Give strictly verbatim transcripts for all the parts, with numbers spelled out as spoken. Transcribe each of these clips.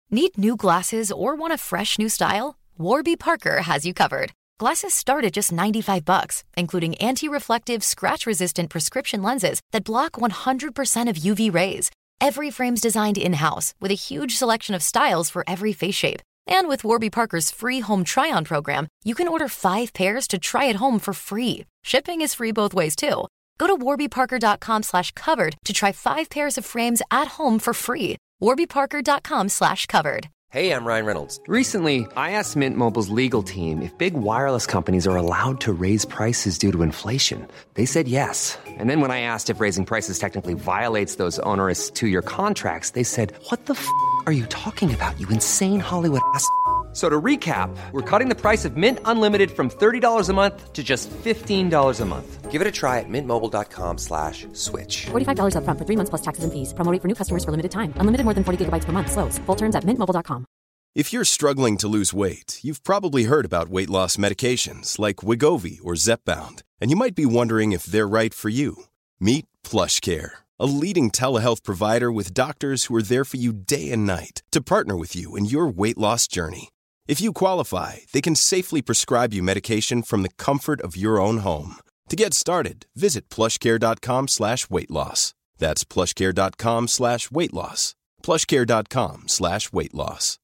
Need new glasses or want a fresh new style? Warby Parker has you covered. Glasses start at just ninety-five bucks, including anti-reflective, scratch-resistant prescription lenses that block one hundred percent of U V rays. Every frame's designed in-house with a huge selection of styles for every face shape. And with Warby Parker's free home try-on program, you can order five pairs to try at home for free. Shipping is free both ways, too. Go to warbyparker.com slash covered to try five pairs of frames at home for free. warbyparker.com slash covered. Hey, I'm Ryan Reynolds. Recently, I asked Mint Mobile's legal team if big wireless companies are allowed to raise prices due to inflation. They said yes. And then when I asked if raising prices technically violates those onerous two-year contracts, they said, what the f*** are you talking about, you insane Hollywood ass f- So to recap, we're cutting the price of Mint Unlimited from thirty dollars a month to just fifteen dollars a month. Give it a try at mintmobile.com slash switch. forty-five dollars up front for three months plus taxes and fees. Promo rate for new customers for limited time. Unlimited more than forty gigabytes per month. Slows full terms at mint mobile dot com. If you're struggling to lose weight, you've probably heard about weight loss medications like Wegovy or Zepbound, and you might be wondering if they're right for you. Meet PlushCare, a leading telehealth provider with doctors who are there for you day and night to partner with you in your weight loss journey. If you qualify, they can safely prescribe you medication from the comfort of your own home. To get started, visit plushcare.com slash weight loss. That's plushcare.com slash weight loss. plushcare.com slash weight loss.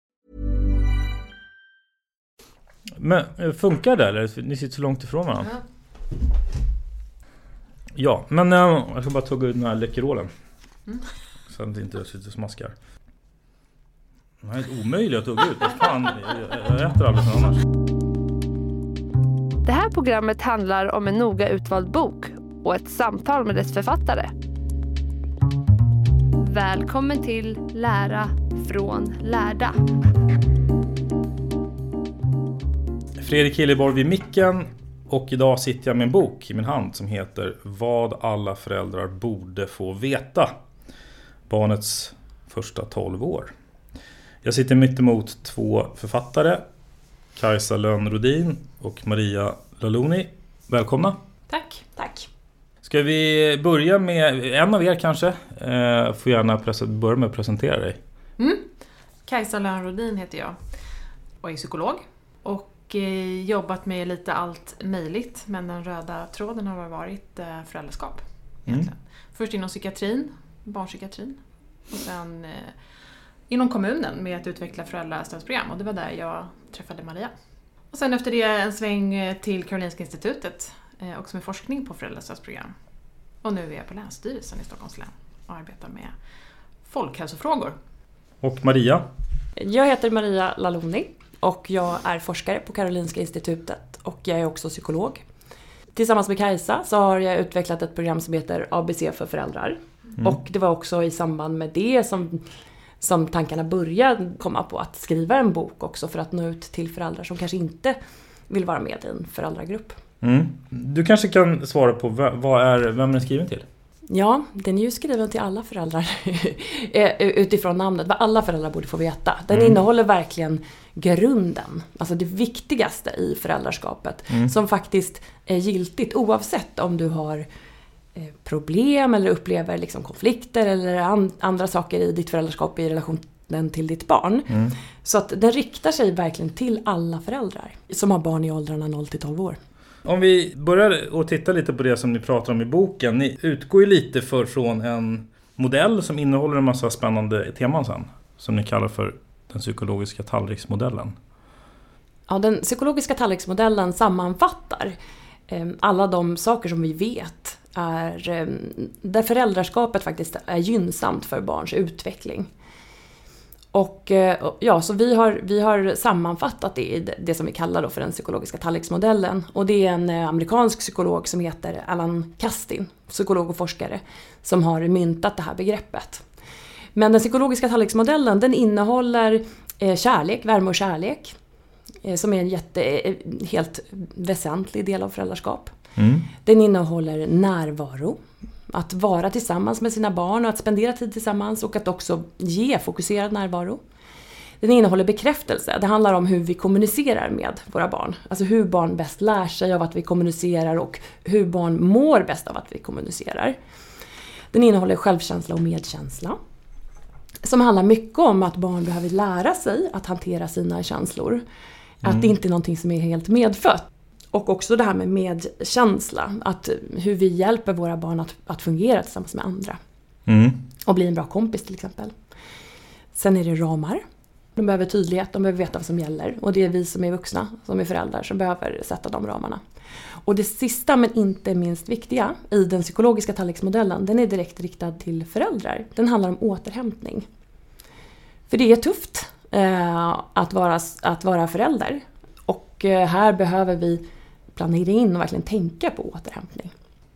Men funkar det eller? Ni sitter så långt ifrån varandra. Ja, ja men äh, jag ska bara tugga ut den här Läkerolen. Mm. Så att det inte sitter och smaskar. Det är helt omöjligt att tugga ut. Fan, jag, jag äter aldrig sån annars. Det här programmet handlar om en noga utvald bok och ett samtal med dess författare. Välkommen till Lära från lärda. Fredrik Hilleborg vid micken, och idag sitter jag med en bok i min hand som heter Vad alla föräldrar borde få veta. Barnets första tolv år. Jag sitter mitt emot två författare, Kajsa Lönnrodin och Maria Laloni. Välkomna. Tack. Tack. Ska vi börja med en av er kanske? Eh, får gärna presen- börja med att presentera dig. Mm. Kajsa Lönnrodin heter jag och är psykolog. Och eh, jobbat med lite allt möjligt. Men den röda tråden har varit eh, föräldraskap. Egentligen. Mm. Först inom psykiatrin, barnpsykiatrin. Och sen eh, inom kommunen med att utveckla föräldrastödsprogram. Och det var där jag träffade Maria. Och sen efter det en sväng till Karolinska institutet. Eh, också med forskning på föräldrastödsprogram. Och nu är jag på Länsstyrelsen i Stockholms län och arbetar med folkhälsofrågor. Och Maria? Jag heter Maria Laloni och jag är forskare på Karolinska institutet och jag är också psykolog. Tillsammans med Kajsa så har jag utvecklat ett program som heter A B C för föräldrar. Mm. Och det var också i samband med det som, som tankarna började komma på att skriva en bok också för att nå ut till föräldrar som kanske inte vill vara med i en föräldragrupp. Mm. Du kanske kan svara på vad är, vem är den skriven till? Ja, den är ju skriven till alla föräldrar utifrån namnet. Vad alla föräldrar borde få veta. Den mm. innehåller verkligen grunden. Alltså det viktigaste i föräldraskapet. Mm. Som faktiskt är giltigt oavsett om du har problem eller upplever liksom konflikter eller an- andra saker i ditt föräldraskap i relationen till ditt barn. Mm. Så att den riktar sig verkligen till alla föräldrar som har barn i åldrarna noll till tolv år. Om vi börjar att titta lite på det som ni pratar om i boken. Ni utgår ju lite för från en modell som innehåller en massa spännande teman sen. Som ni kallar för den psykologiska tallriksmodellen. Ja, den psykologiska tallriksmodellen sammanfattar eh, alla de saker som vi vet är eh, där föräldraskapet faktiskt är gynnsamt för barns utveckling. Och ja, så vi har, vi har sammanfattat det i det som vi kallar då för den psykologiska tallriksmodellen. Och det är en amerikansk psykolog som heter Alan Kastin, psykolog och forskare, som har myntat det här begreppet. Men den psykologiska tallriksmodellen, den innehåller eh, kärlek, värme och kärlek, eh, som är en jätte, helt väsentlig del av föräldraskap. Mm. Den innehåller närvaro. Att vara tillsammans med sina barn och att spendera tid tillsammans och att också ge fokuserad närvaro. Den innehåller bekräftelse. Det handlar om hur vi kommunicerar med våra barn. Alltså hur barn bäst lär sig av att vi kommunicerar och hur barn mår bäst av att vi kommunicerar. Den innehåller självkänsla och medkänsla. som handlar mycket om att barn behöver lära sig att hantera sina känslor. Mm. Att det inte är någonting som är helt medfött. Och också det här med medkänsla. Att hur vi hjälper våra barn att, att fungera tillsammans med andra. Mm. Och bli en bra kompis till exempel. Sen är det ramar. De behöver tydlighet, de behöver veta vad som gäller. Och det är vi som är vuxna, som är föräldrar, som behöver sätta de ramarna. Och det sista men inte minst viktiga i den psykologiska tallriksmodellen, den är direkt riktad till föräldrar. Den handlar om återhämtning. För det är tufft eh, att, vara, att vara förälder. Och eh, här behöver vi planera in och verkligen tänka på återhämtning.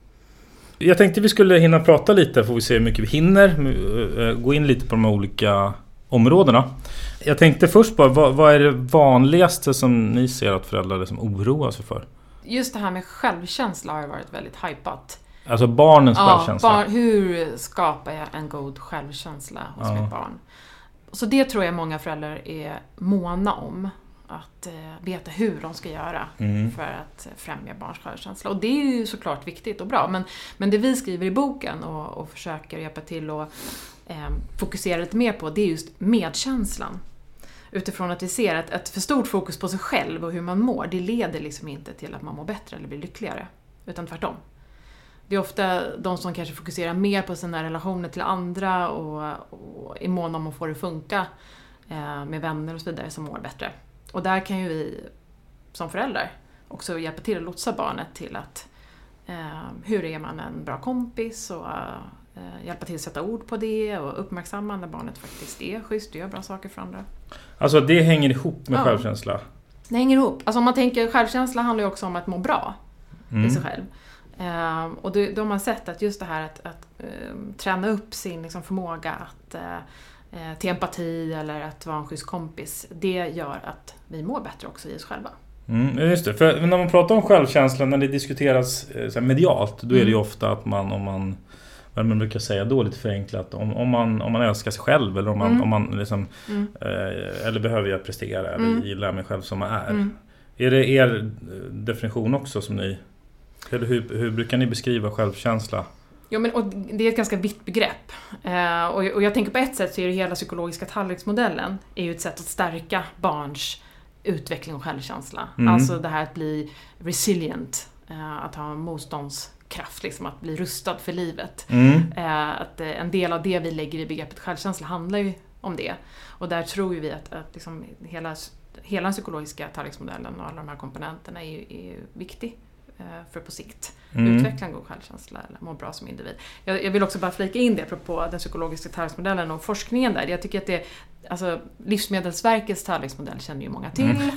Jag tänkte vi skulle hinna prata lite, får vi se hur mycket vi hinner. Gå in lite på de olika områdena. Jag tänkte först bara, vad, vad är det vanligaste som ni ser att föräldrar liksom oroar sig för? Just det här med självkänsla har varit väldigt hypat. Alltså barnens ja, självkänsla. Barn, hur skapar jag en god självkänsla hos ja. mitt barn? Så det tror jag många föräldrar är måna om. Att eh, veta hur de ska göra mm. för att främja barns självkänsla. Och det är ju såklart viktigt och bra. Men, men det vi skriver i boken och, och försöker hjälpa till och eh, fokusera lite mer på, det är just medkänslan. Utifrån att vi ser att ett för stort fokus på sig själv och hur man mår, det leder liksom inte till att man mår bättre eller blir lyckligare. Utan tvärtom. Det är ofta de som kanske fokuserar mer på sina relationer till andra och, och är måna om att få det funka eh, med vänner och så vidare som mår bättre. Och där kan ju vi som föräldrar också hjälpa till att lotsa barnet till att eh, hur är man en bra kompis och eh, hjälpa till att sätta ord på det och uppmärksamma när barnet faktiskt är schysst och gör bra saker för andra. Alltså det hänger ihop med ja. självkänsla? Det hänger ihop. Alltså om man tänker, självkänsla handlar ju också om att må bra mm. i sig själv. Eh, och då, då har man sett att just det här att, att eh, träna upp sin liksom, förmåga att eh, till empati eller att vara en schysst kompis, det gör att vi mår bättre också i oss själva. Mm, just det, för när man pratar om självkänslan, när det diskuteras så här, medialt, då är det ju ofta att man, om man, vad man brukar säga då lite förenklat, om, om, man, om man älskar sig själv eller om man, mm. om man liksom, mm. eh, eller behöver jag prestera eller mm. gilla mig själv som man är. Mm. Är det er definition också som ni, eller hur, hur brukar ni beskriva självkänsla? Jo, men, och det är ett ganska vitt begrepp. Eh, och, och jag tänker på ett sätt så är det hela psykologiska tallriksmodellen är ju ett sätt att stärka barns utveckling och självkänsla. Mm. Alltså det här att bli resilient, eh, att ha motståndskraft, liksom, att bli rustad för livet. Mm. Eh, att eh, en del av det vi lägger i begreppet självkänsla handlar ju om det. Och där tror ju vi att, att liksom hela, hela den psykologiska tallriksmodellen och alla de här komponenterna är ju, är ju viktig. För på sikt mm. utveckla en god självkänsla eller må bra som individ. Jag, jag vill också bara flika in det apropå den psykologiska tallriksmodellen och forskningen där. Jag tycker att det, alltså Livsmedelsverkets tallriksmodell känner ju många till. Mm.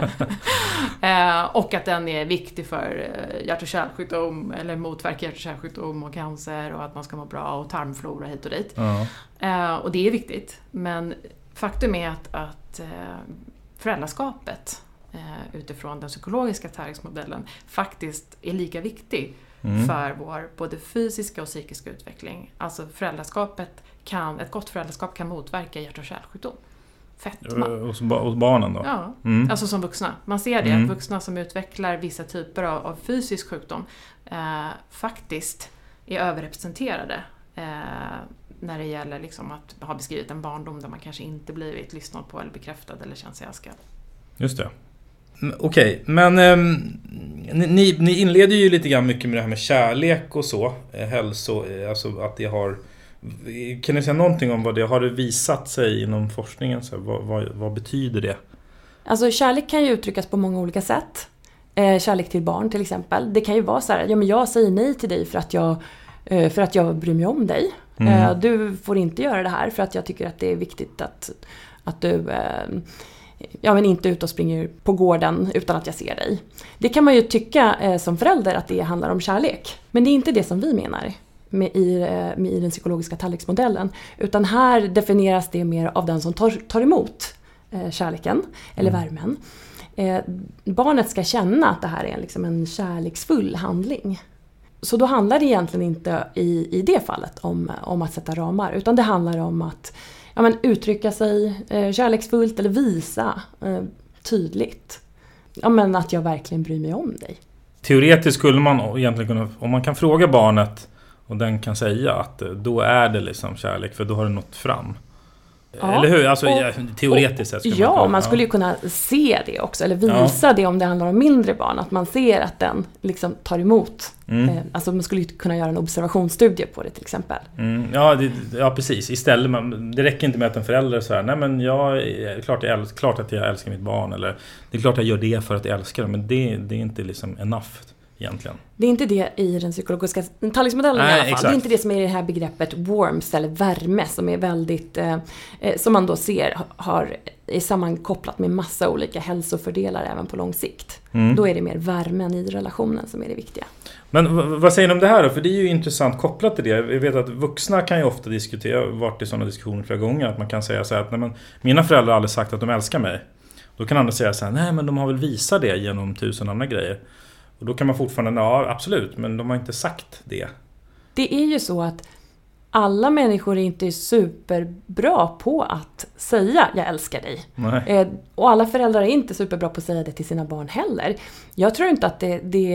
eh, och att den är viktig för hjärt- och kärlsjukdom eller motverka hjärt- och kärlsjukdom och cancer och att man ska må bra och tarmflora hit och dit. Mm. Eh, och det är viktigt. Men faktum är att, att eh, föräldraskapet utifrån den psykologiska tallriksmodellen faktiskt är lika viktig mm. för vår både fysiska och psykiska utveckling. Alltså föräldraskapet kan, ett gott föräldraskap kan motverka hjärt- och kärlsjukdom. Fetma. Hos, hos barnen då? Ja, mm. alltså som vuxna. Man ser det, mm. att vuxna som utvecklar vissa typer av, av fysisk sjukdom eh, faktiskt är överrepresenterade eh, när det gäller liksom att ha beskrivit en barndom där man kanske inte blivit lyssnad på eller bekräftad eller känt sig älskad. Just det. Okej, men eh, ni, ni inleder ju lite grann mycket med det här med kärlek och så, eh, hälso, eh, alltså att det har, kan ni säga någonting om vad det har det visat sig inom forskningen, så vad, vad, vad betyder det? Alltså kärlek kan ju uttryckas på många olika sätt. Eh, kärlek till barn till exempel, det kan ju vara så här, ja men jag säger nej till dig för att jag, eh, för att jag bryr mig om dig. Mm. Eh, du får inte göra det här för att jag tycker att det är viktigt att, att du... Eh, ja, men inte ut och springer på gården utan att jag ser dig. Det kan man ju tycka eh, som förälder att det handlar om kärlek. Men det är inte det som vi menar med i, med i den psykologiska tallriksmodellen. Utan här definieras det mer av den som tar, tar emot eh, kärleken eller mm. värmen. Eh, barnet ska känna att det här är liksom en kärleksfull handling. Så då handlar det egentligen inte i, i det fallet om, om att sätta ramar. Utan det handlar om att ja, men uttrycka sig eh, kärleksfullt eller visa eh, tydligt. Ja, men att jag verkligen bryr mig om dig. Teoretiskt skulle man egentligen kunna, om man kan fråga barnet och den kan säga att då är det liksom kärlek, för då har det nått fram. Ja, eller hur? Alltså, och, teoretiskt sett. Ja, man, man skulle ju kunna se det också. Eller visa ja. det om det handlar om mindre barn. Att man ser att den liksom tar emot. Mm. Eh, alltså man skulle ju kunna göra en observationsstudie på det till exempel. Mm. Ja, det, ja, precis. Istället, man, det räcker inte med att en förälder säger nej men jag, är klart, jag älskar, klart att jag älskar mitt barn. Eller det är klart jag gör det för att jag älskar det. Men det, det är inte liksom enough. Egentligen. Det är inte det i den psykologiska tallriksmodellen Nej, i alla fall. Exakt. Det är inte det som är i det här begreppet warmth eller värme som är väldigt, eh, som man då ser har, är sammankopplat med massa olika hälsofördelar även på lång sikt. Mm. Då är det mer värmen i relationen som är det viktiga. Men v- vad säger ni om det här då? För det är ju intressant kopplat till det. Jag vet att vuxna kan ju ofta diskutera, jag har varit i sådana diskussioner flera gånger, att man kan säga så här att nej, men, mina föräldrar har aldrig sagt att de älskar mig. Då kan andra säga så här, nej men de har väl visat det genom tusen andra grejer. Och då kan man fortfarande, ja absolut, men de har inte sagt det. Det är ju så att alla människor är inte superbra på att säga jag älskar dig. Eh, och alla föräldrar är inte superbra på att säga det till sina barn heller. Jag tror inte att det, det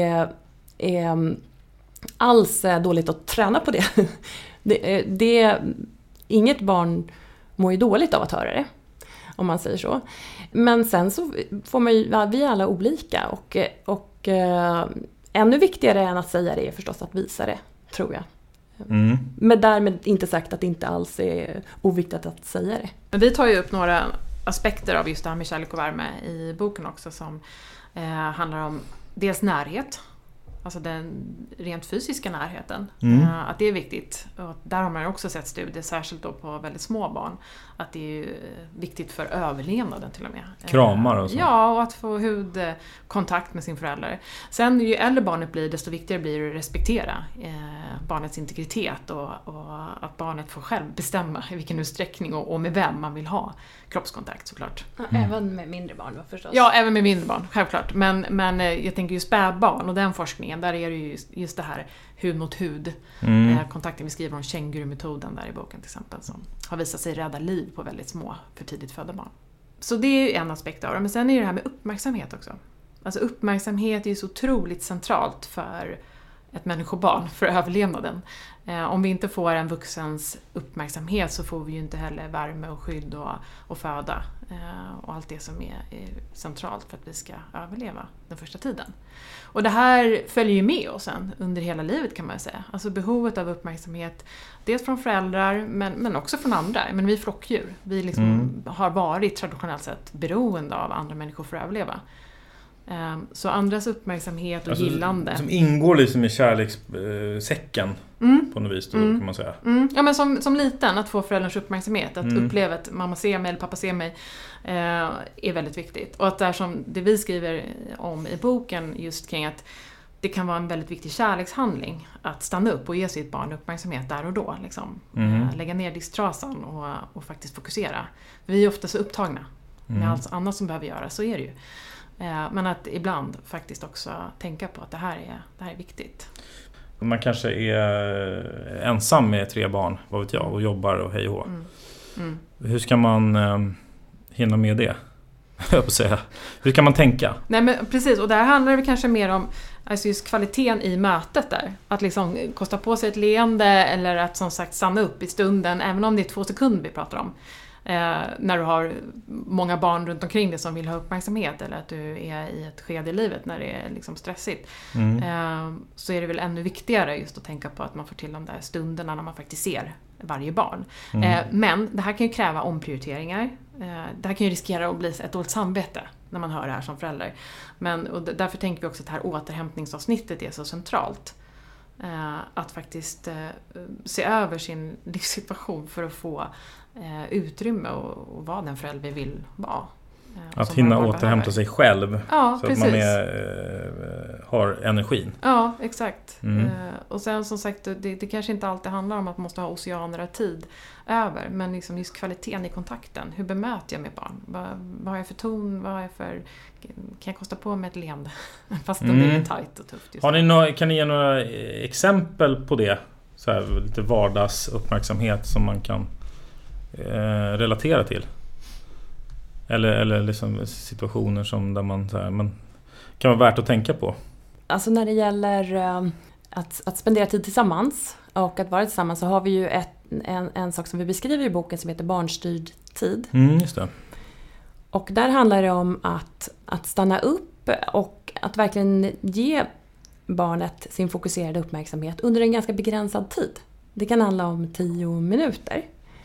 är alls dåligt att träna på det. det, det. Inget barn mår ju dåligt av att höra det. Om man säger så. Men sen så får man ju, ja, vi är alla olika och, och Uh, ännu viktigare än att säga det är förstås att visa det, tror jag. Mm. Men därmed inte sagt att det inte alls är oviktigt att säga det. Men vi tar ju upp några aspekter av just det här med kärlek och värme i boken också som eh, handlar om dels närhet, alltså den rent fysiska närheten. Mm. Eh, att det är viktigt. Och där har man ju också sett studier, särskilt då på väldigt små barn, att det är ju viktigt för överlevnaden till och med. Kramar och så. Ja, och att få hudkontakt med sin förälder. Sen ju äldre barnet blir, desto viktigare blir det att respektera eh, barnets integritet och, och att barnet får själv bestämma i vilken utsträckning och, och med vem man vill ha kroppskontakt såklart. Ja, mm. Även med mindre barn förstås. Ja, även med mindre barn, självklart. Men, men jag tänker ju spädbarn och den forskningen, där är det ju just, just det här hud mot hud. Mm. Eh, kontakten, vi skriver om kängurumetoden där i boken till exempel, som har visat sig rädda liv på väldigt små för tidigt födda barn. Så det är ju en aspekt av det. Men sen är det här med uppmärksamhet också. Alltså uppmärksamhet är ju så otroligt centralt för ett människobarn, för överlevnaden. Eh, om vi inte får en vuxens uppmärksamhet så får vi ju inte heller värme och skydd och, och föda. Eh, och allt det som är, är centralt för att vi ska överleva den första tiden. Och det här följer ju med oss sen under hela livet kan man säga. Alltså behovet av uppmärksamhet, dels från föräldrar men, men också från andra. Men vi är flockdjur. Vi liksom mm. har varit traditionellt sett beroende av andra människor för att överleva. Så andras uppmärksamhet och alltså, gillande. Som ingår liksom i kärlekssäcken mm. på något vis då, mm. kan man säga. Mm. Ja, men som, som liten, att få föräldrars uppmärksamhet. Att mm. uppleva att mamma ser mig eller pappa ser mig eh, är väldigt viktigt. Och att det, som det vi skriver om i boken just kring att det kan vara en väldigt viktig kärlekshandling att stanna upp och ge sitt barn uppmärksamhet där och då. Liksom. Mm. Eh, lägga ner disktrasan och, och faktiskt fokusera. Vi är ofta så upptagna mm. med allt annat som behöver göras, så är det ju. Men att ibland faktiskt också tänka på att det här är, det här är viktigt. Man kanske är ensam med tre barn, vad vet jag, och jobbar och hej och hå. Mm. Mm. Hur ska man eh, hinna med det? Jag får säga. Hur kan man tänka? Nej, men precis, och där handlar det kanske mer om alltså just kvaliteten i mötet där. Att liksom kosta på sig ett leende eller att som sagt stanna upp i stunden, även om det är två sekunder vi pratar om. Eh, när du har många barn runt omkring dig som vill ha uppmärksamhet eller att du är i ett skede i livet när det är liksom stressigt mm. eh, så är det väl ännu viktigare just att tänka på att man får till de där stunderna när man faktiskt ser varje barn. Mm. Eh, men det här kan ju kräva omprioriteringar. Eh, det här kan ju riskera att bli ett dåligt samvete när man hör det här som förälder. Men, och därför tänker vi också att det här återhämtningsavsnittet är så centralt. Eh, att faktiskt eh, se över sin livssituation för att få eh, utrymme och, och vara den förälder vi vill vara. Eh, att hinna återhämta behöver. sig själv ja, så precis. att man är, eh, har energin. Ja, exakt. Mm. Eh, och sen som sagt, det, det kanske inte alltid handlar om att man måste ha oceaner av tid över, men liksom just kvaliteten i kontakten. Hur bemöter jag med barn? Vad, vad har jag för ton? Vad har jag för... Kan jag kosta på mig ett leende? Fast mm. det är tajt och tufft. Har ni no- kan ni ge några exempel på det? Så här, lite vardagsuppmärksamhet som man kan eh, relatera till? Eller, eller liksom situationer som där man så här, men, kan vara värt att tänka på? Alltså när det gäller eh, att, att spendera tid tillsammans och att vara tillsammans så har vi ju ett en, en sak som vi beskriver i boken som heter barnstyrd tid. Mm, just det. Och där handlar det om att, att stanna upp och att verkligen ge barnet sin fokuserade uppmärksamhet under en ganska begränsad tid. Det kan handla om tio minuter.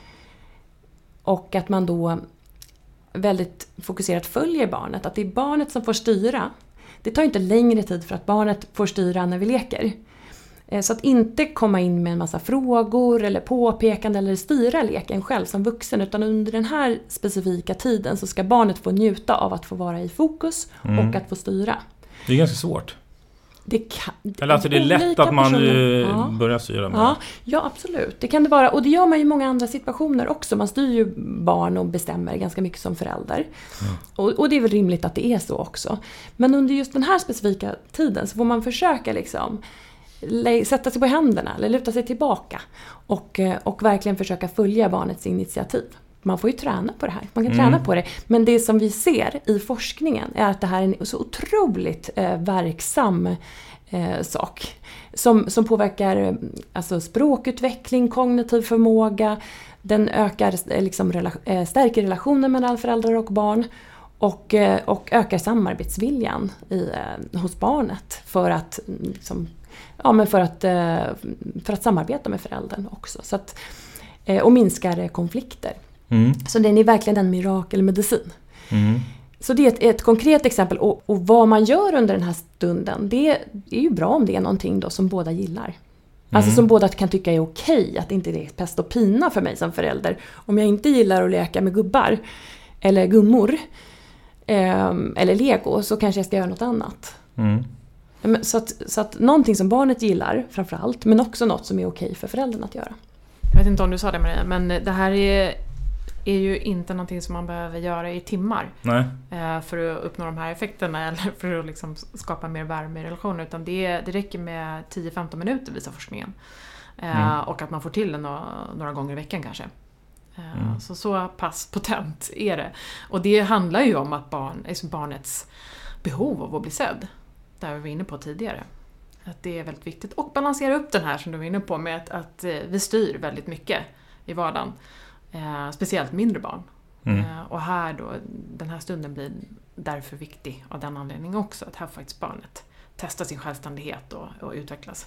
Och att man då väldigt fokuserat följer barnet. Att det är barnet som får styra. Det tar inte längre tid för att barnet får styra när vi leker. Så att inte komma in med en massa frågor eller påpekande eller styra leken själv som vuxen. Utan under den här specifika tiden så ska barnet få njuta av att få vara i fokus Mm. och att få styra. Det är ganska svårt. Det kan, Eller alltså det är lätt olika att man personer- eh, Ja. börjar styra med Ja, ja, absolut. Det kan det vara. Och det gör man ju i många andra situationer också. Man styr ju barn och bestämmer ganska mycket som förälder. Mm. Och, och det är väl rimligt att det är så också. Men under just den här specifika tiden så får man försöka liksom lä- sätta sig på händerna eller luta sig tillbaka. Och, eh, och verkligen försöka följa barnets initiativ. Man får ju träna på det här. Man kan Mm. träna på det. Men det som vi ser i forskningen är att det här är en så otroligt eh, verksam eh, sak. Som, som påverkar eh, alltså språkutveckling, kognitiv förmåga. Den ökar, eh, liksom, rela- eh, stärker relationen mellan föräldrar och barn. Och, eh, och ökar samarbetsviljan i, eh, hos barnet. För att, mm, liksom, ja, men för, att, eh, för att samarbeta med föräldern också. Så att, eh, och minskar eh, konflikter. Mm. Så den är verkligen en mirakelmedicin. Mm. Så det är ett, ett konkret exempel. Och, och vad man gör under den här stunden, det, det är ju bra om det är någonting då som båda gillar. Alltså som båda kan tycka är okej, att inte det är pest och pina för mig som förälder. Om jag inte gillar att leka med gubbar eller gummor eh, eller lego så kanske jag ska göra något annat. Mm. Men Så att, så att någonting som barnet gillar framförallt, men också något som är okej för föräldern att göra. Jag vet inte om du sa det, Maria, men det här är, är ju inte någonting som man behöver göra i timmar Nej. eh, för att uppnå de här effekterna eller för att liksom skapa mer värme i relationen, utan det, det räcker med tio till femton minuter, visar forskningen. Eh, Mm. Och att man får till det några, några gånger i veckan kanske. Eh, Mm. Så så pass potent är det. Och det handlar ju om att barn, alltså barnets behov av att bli sedd. Där vi var inne på tidigare. Att det är väldigt viktigt. Och balansera upp den här som du var inne på med att, att eh, vi styr väldigt mycket i vardagen. Eh, speciellt mindre barn. Mm. Eh, och här då, den här stunden blir därför viktig av den anledningen också. Att här faktiskt barnet testar sin självständighet och, och utvecklas.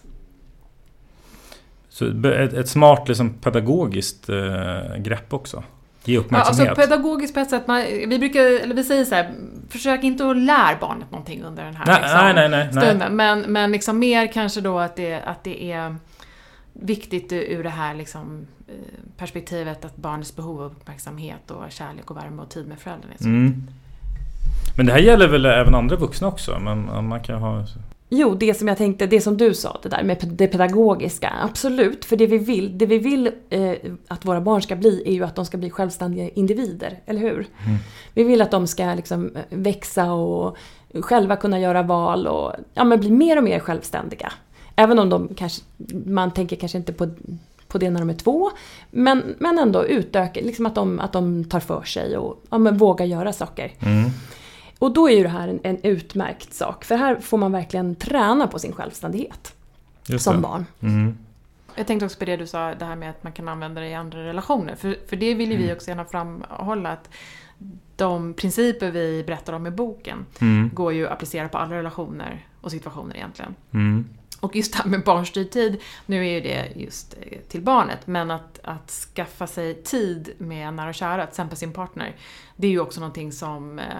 Så ett, ett smart liksom, pedagogiskt eh, grepp också. Ge Ja, uppmärksamhet. alltså pedagogiskt på ett sätt, man, vi brukar, eller vi säger så här, försök inte att lära barnet någonting under den här nej, liksom, nej, nej, nej, nej. stunden. Men, men liksom mer kanske då att det, att det är viktigt ur det här liksom, eh, perspektivet att barnets behov av uppmärksamhet och kärlek och värme och tid med föräldrarna är så Mm. viktigt. Men det här gäller väl även andra vuxna också? Men man kan ha... Jo, det som jag tänkte, det som du sa, det där med det pedagogiska, absolut. För det vi vill, det vi vill eh, att våra barn ska bli är ju att de ska bli självständiga individer, eller hur? Mm. Vi vill att de ska liksom växa och själva kunna göra val och ja, men bli mer och mer självständiga. Även om de kanske, man tänker kanske inte på, på det när de är två, men, men ändå utöka, liksom att de, att de tar för sig och ja, men vågar göra saker. Mm. Och då är ju det här en, en utmärkt sak. För här får man verkligen träna på sin självständighet Just som det. barn. Mm. Jag tänkte också på det du sa, det här med att man kan använda det i andra relationer. För, för det vill ju vi också gärna framhålla att de principer vi berättar om i boken Mm. går ju att applicera på alla relationer och situationer egentligen. Mm. Och just det här med barnstyrd tid, nu är ju det just till barnet, men att, att skaffa sig tid med nära och kära, till exempel sin partner, det är ju också någonting som eh,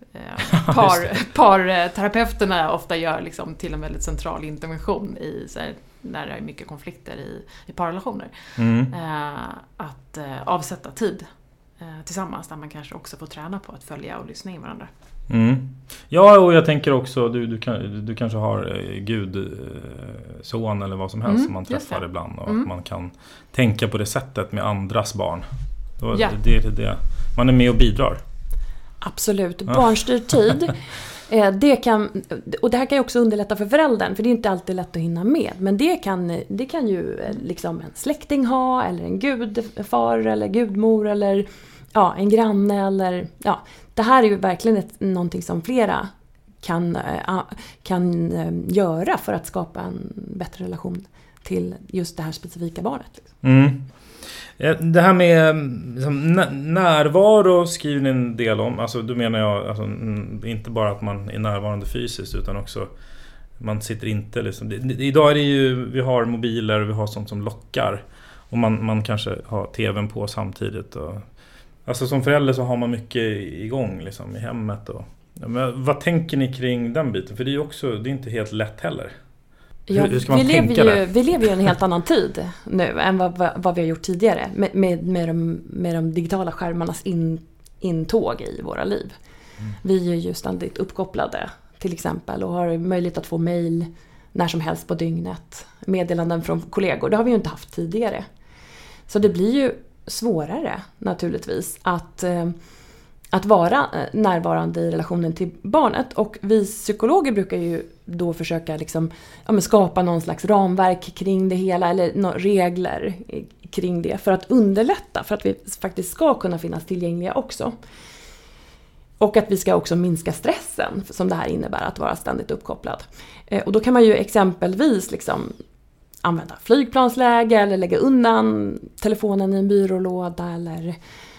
par, parterapeuterna ofta gör liksom, till en väldigt central intervention i, så här, när det är mycket konflikter i, i parrelationer. Mm. Eh, att eh, avsätta tid eh, tillsammans, där man kanske också får träna på att följa och lyssna in varandra. Mm. Ja, och jag tänker också, du, du, kan, du kanske har eh, Gud, eh, son eller vad som helst Mm, som man just träffar det. ibland. Och Mm. att man kan tänka på det sättet med andras barn. Då, Ja. det, det, det. Man är med och bidrar. Absolut. Barnstyrd tid. eh, det kan, och det här kan ju också underlätta för föräldern. För det är inte alltid lätt att hinna med. Men det kan, det kan ju eh, liksom en släkting ha. Eller en gudfar eller gudmor. Eller ja, en granne. Eller, ja. Det här är ju verkligen ett, någonting som flera kan, eh, kan eh, göra för att skapa en bättre relation till just det här specifika barnet. Liksom. Mm. Det här med liksom, närvaro skriver ni en del om. Alltså, då menar jag alltså, inte bara att man är närvarande fysiskt utan också man sitter inte liksom, det, idag är det ju, vi har mobiler och vi har sånt som lockar och man, man kanske har tvn på samtidigt och, alltså som förälder så har man mycket igång liksom, i hemmet och, men vad tänker ni kring den biten? För det är ju också, det är inte helt lätt heller. Ja, hur, hur ska man vi, tänka lever ju, det? vi lever ju i en helt annan tid nu än vad, vad, vad vi har gjort tidigare med, med, med, de, med de digitala skärmarnas in, intåg i våra liv. Mm. Vi är ju ständigt uppkopplade till exempel och har möjlighet att få mejl när som helst på dygnet. Meddelanden från kollegor, det har vi ju inte haft tidigare. Så det blir ju svårare naturligtvis att, att vara närvarande i relationen till barnet. Och vi psykologer brukar ju då försöka liksom, ja, men skapa någon slags ramverk kring det hela eller no, regler kring det för att underlätta, för att vi faktiskt ska kunna finnas tillgängliga också. Och att vi ska också minska stressen som det här innebär att vara ständigt uppkopplad. Och då kan man ju exempelvis liksom använda flygplansläge eller lägga undan telefonen i en byrålåda eller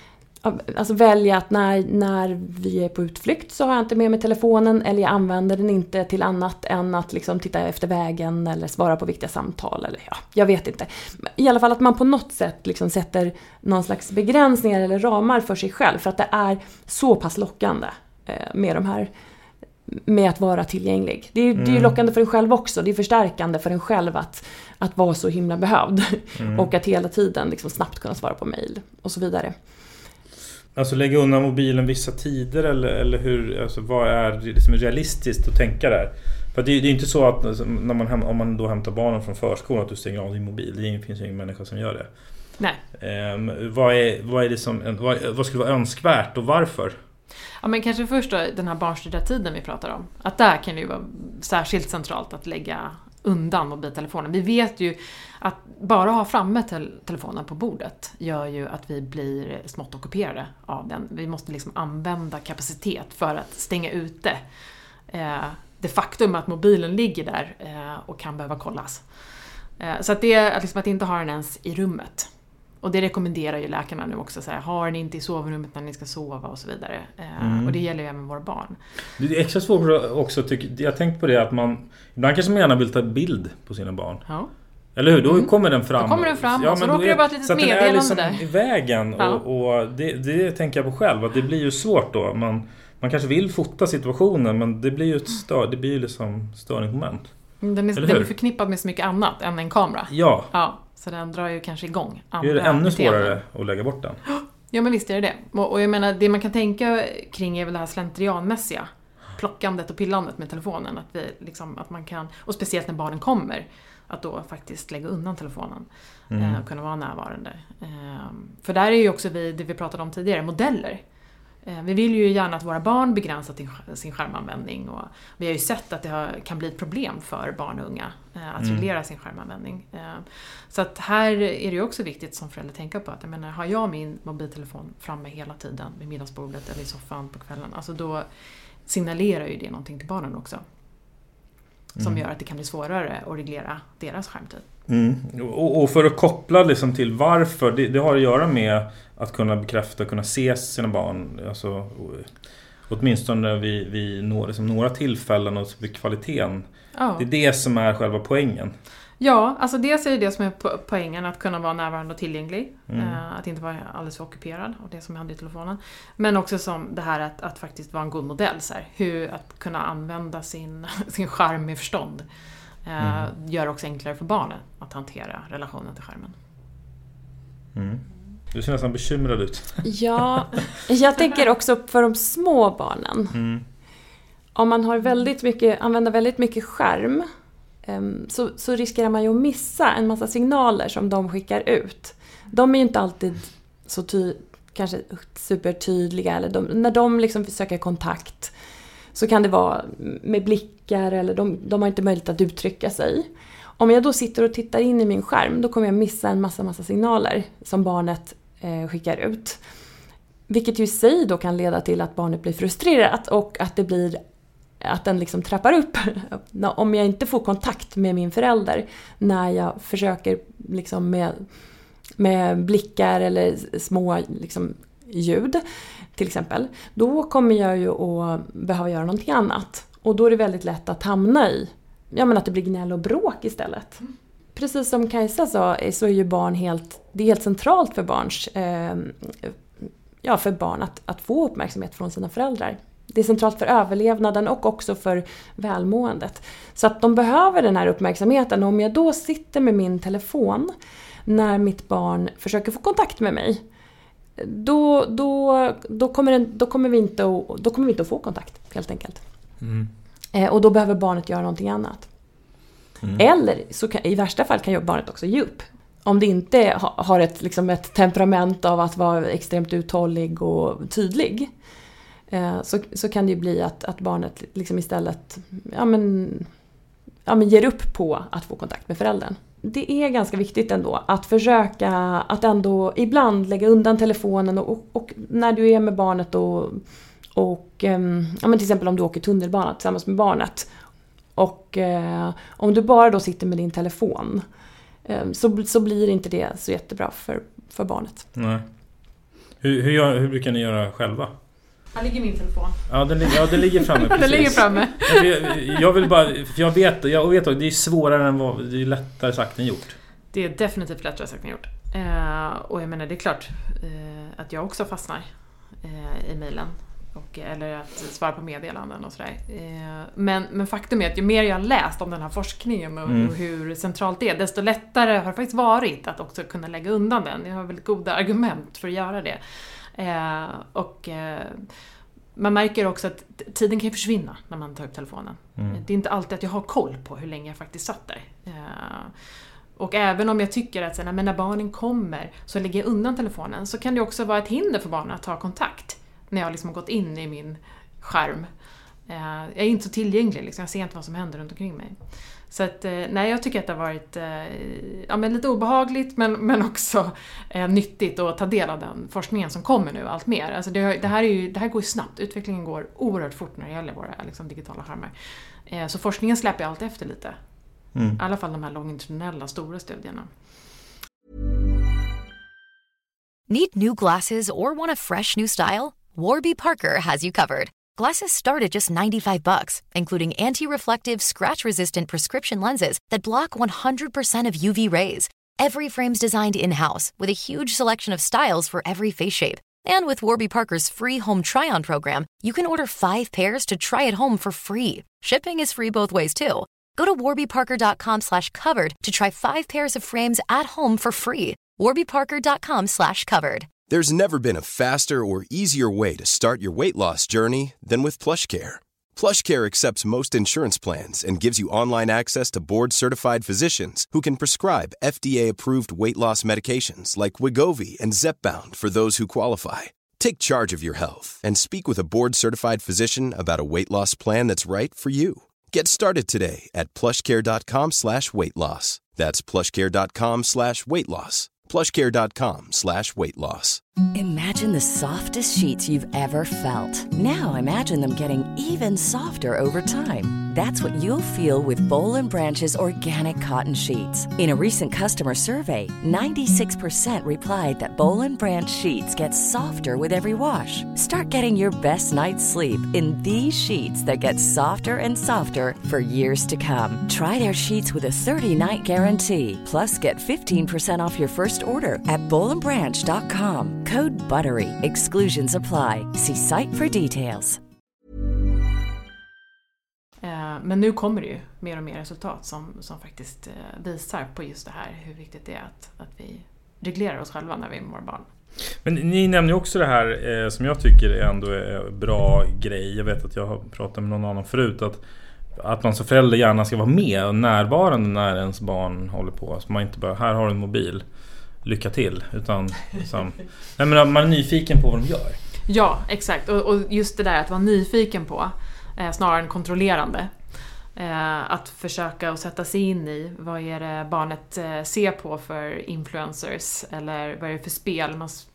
alltså välja att när, när vi är på utflykt så har jag inte med mig telefonen eller jag använder den inte till annat än att liksom titta efter vägen eller svara på viktiga samtal eller ja, jag vet inte. I alla fall att man på något sätt liksom sätter någon slags begränsningar eller ramar för sig själv för att det är så pass lockande med de här med att vara tillgänglig. Det är, mm. det är ju lockande för en själv också. Det är förstärkande för en själv att, att vara så himla behövd mm. och att hela tiden liksom snabbt kunna svara på mejl och så vidare. Alltså lägga undan mobilen vissa tider eller, eller hur, alltså vad är det som är realistiskt att tänka där? För det är, det är inte så att alltså, när man hem, om man då hämtar barnen från förskolan att du stänger av din mobil. Det finns ju ingen människa som gör det. Nej. Um, vad, är, vad är det som, vad, vad skulle vara önskvärt och varför? Ja, men kanske först då, den här barnstyrda tiden vi pratar om. Att där kan det ju vara särskilt centralt att lägga undan mobiltelefonen. Vi vet ju att bara ha framme te- telefonen på bordet gör ju att vi blir smått ockuperade av den. Vi måste liksom använda kapacitet för att stänga ute eh, det faktum att mobilen ligger där eh, och kan behöva kollas. Eh, så att det är liksom att inte ha den ens i rummet. Och det rekommenderar ju läkarna nu också. Så här, har ni inte i sovrummet när ni ska sova och så vidare. Mm. Och det gäller ju även våra barn. Det är extra svårt också. Tycker, jag har tänkt på det att man ibland kanske man gärna vill ta bild på sina barn. Ja. Eller hur? Då mm. kommer den fram. Då kommer den fram ja, och så råkar det vara ett litet meddelande där. Så att den är liksom i vägen. Ja. Och, och det, det tänker jag på själv. Att det blir ju svårt då. Man, man kanske vill fota situationen men det blir ju ett stör, det blir ju liksom störningsmoment. Den är, den är förknippad med så mycket annat än en kamera. Ja. Ja. Så den drar ju kanske igång. Det är det ännu svårare att lägga bort den. Ja, men visst är det det. Och, och jag menar, det man kan tänka kring är väl det här slentrianmässiga. Plockandet och pillandet med telefonen. Att, vi, liksom, att man kan, och speciellt när barnen kommer, att då faktiskt lägga undan telefonen. Mm. Eh, och kunna vara närvarande. Eh, för där är ju också vi, det vi pratade om tidigare, modeller. Vi vill ju gärna att våra barn begränsar sin skärmanvändning och vi har ju sett att det har, kan bli ett problem för barn och unga att mm. reglera sin skärmanvändning. Så att här är det ju också viktigt som förälder att tänka på att jag menar, har jag min mobiltelefon framme hela tiden vid middagsbordet eller i soffan på kvällen, alltså då signalerar ju det någonting till barnen också. Som mm. gör att det kan bli svårare att reglera deras skärmtid. Mm. Och, och för att koppla liksom till varför, det, det har att göra med att kunna bekräfta, kunna se sina barn. Alltså, åtminstone vid, vid några, liksom några tillfällen och vid kvaliteten. Ja. Det är det som är själva poängen. Ja, alltså dels är det det som är po- poängen, att kunna vara närvarande och tillgänglig. Mm. Uh, att inte vara alldeles för ockuperad av det som händer i telefonen. Men också som det här att, att faktiskt vara en god modell. Så här, hur att kunna använda sin, sin skärm med förstånd. Uh, mm. Gör också enklare för barnen att hantera relationen till skärmen. Mm. Du ser nästan bekymrad ut. Ja, jag tänker också för de små barnen. Mm. Om man har väldigt mycket, använder väldigt mycket skärm så, så riskerar man ju att missa en massa signaler som de skickar ut. De är ju inte alltid så ty, kanske supertydliga. Eller de, när de liksom försöker kontakt så kan det vara med blickar eller de, de har inte möjlighet att uttrycka sig. Om jag då sitter och tittar in i min skärm, då kommer jag missa en massa, massa signaler som barnet eh, skickar ut. Vilket ju i sig då kan leda till att barnet blir frustrerat och att det blir att den liksom trappar upp. Om jag inte får kontakt med min förälder när jag försöker liksom med, med blickar eller små liksom, ljud till exempel, då kommer jag ju att behöva göra någonting annat. Och då är det väldigt lätt att hamna i, ja men att det blir gnäll och bråk istället. Mm. Precis som Kajsa sa så är ju barn helt, det är helt centralt för barns, eh, ja för barn att, att få uppmärksamhet från sina föräldrar. Det är centralt för överlevnaden och också för välmåendet. Så att de behöver den här uppmärksamheten. Och om jag då sitter med min telefon när mitt barn försöker få kontakt med mig, då, då, då, kommer, den, då, kommer, vi inte att, då kommer vi inte att få kontakt helt enkelt. Mm. Eh, och då behöver barnet göra någonting annat. Mm. Eller så kan, i värsta fall kan ju barnet också ge upp. Om det inte ha, har ett, liksom ett temperament av att vara extremt uthållig och tydlig, eh, så, så kan det ju bli att, att barnet liksom istället ja, men, ja, men ger upp på att få kontakt med föräldern. Det är ganska viktigt ändå att försöka att ändå ibland lägga undan telefonen och, och, och när du är med barnet och, och ja, men till exempel om du åker tunnelbana tillsammans med barnet och eh, om du bara då sitter med din telefon eh, så, så blir inte det så jättebra för, för barnet. Nej. Hur, hur, gör, hur brukar ni göra själva? Här ligger min telefon. Ja, den, ja, den ligger framme. Den ligger framme. Jag, jag vill bara, för jag vet, jag vet att det är svårare än vad, det är lättare sagt än gjort. Det är definitivt lättare sagt än gjort. Eh, och jag menar, det är klart eh, att jag också fastnar eh, i mejlen. Och, eller att svara på meddelanden och sådär. Eh, men, men faktum är att ju mer jag har läst om den här forskningen och, mm. och hur centralt det är, desto lättare har det faktiskt varit att också kunna lägga undan den. Jag har väldigt goda argument för att göra det. Eh, och eh, man märker också att tiden kan försvinna när man tar upp telefonen. Mm. Det är inte alltid att jag har koll på hur länge jag faktiskt satt där. Eh, och även om jag tycker att när, när barnen kommer så lägger jag undan telefonen, så kan det också vara ett hinder för barnen att ta kontakt när jag liksom har gått in i min skärm. Eh, jag är inte så tillgänglig, liksom. Jag ser inte vad som händer runt omkring mig. Så att, nej, jag tycker att det har varit eh, ja, men lite obehagligt men, men också eh, nyttigt att ta del av den forskningen som kommer nu allt mer. Alltså det, det, här är ju, det här går ju snabbt, utvecklingen går oerhört fort när det gäller våra liksom, digitala skärmar. Eh, så forskningen släpper alltid efter lite. Mm. I alla fall de här longitudinella stora studierna. Need new glasses or want a fresh new style? Warby Parker has you covered. Glasses start at just ninety-five bucks, including anti-reflective, scratch-resistant prescription lenses that block one hundred percent of U V rays. Every frame's designed in-house with a huge selection of styles for every face shape. And with Warby Parker's free home try-on program, you can order five pairs to try at home for free. Shipping is free both ways, too. Go to warbyparker.com slash covered to try five pairs of frames at home for free. warbyparker.com slash covered. There's never been a faster or easier way to start your weight loss journey than with PlushCare. PlushCare accepts most insurance plans and gives you online access to board-certified physicians who can prescribe F D A-approved weight loss medications like Wegovy and Zepbound for those who qualify. Take charge of your health and speak with a board-certified physician about a weight loss plan that's right for you. Get started today at plushcare.com slash weight loss. That's plushcare.com slash weight loss. plushcare.com slash weight loss. Imagine the softest sheets you've ever felt. Now imagine them getting even softer over time. That's what you'll feel with Boll and Branch's organic cotton sheets. In a recent customer survey, ninety-six percent replied that Boll and Branch sheets get softer with every wash. Start getting your best night's sleep in these sheets that get softer and softer for years to come. Try their sheets with a thirty-night guarantee. Plus, get fifteen percent off your first order at boll and branch dot com. Code BUTTERY. Exclusions apply. See site for details. Men nu kommer det ju mer och mer resultat som, som faktiskt visar på just det här, hur viktigt det är att, att vi reglerar oss själva när vi mår barn. Men ni nämner ju också det här eh, som jag tycker är ändå är bra grej. Jag vet att jag har pratat med någon annan förut att, att man som förälder gärna ska vara med och närvarande när ens barn håller på. Så man inte bara, här har du en mobil, lycka till. Utan liksom, nej, men man är nyfiken på vad de gör. Ja, exakt. Och, och just det där att vara nyfiken på eh, snarare än kontrollerande. Eh, att försöka att sätta sig in i vad är det barnet eh, ser på för influencers eller vad är det för spel man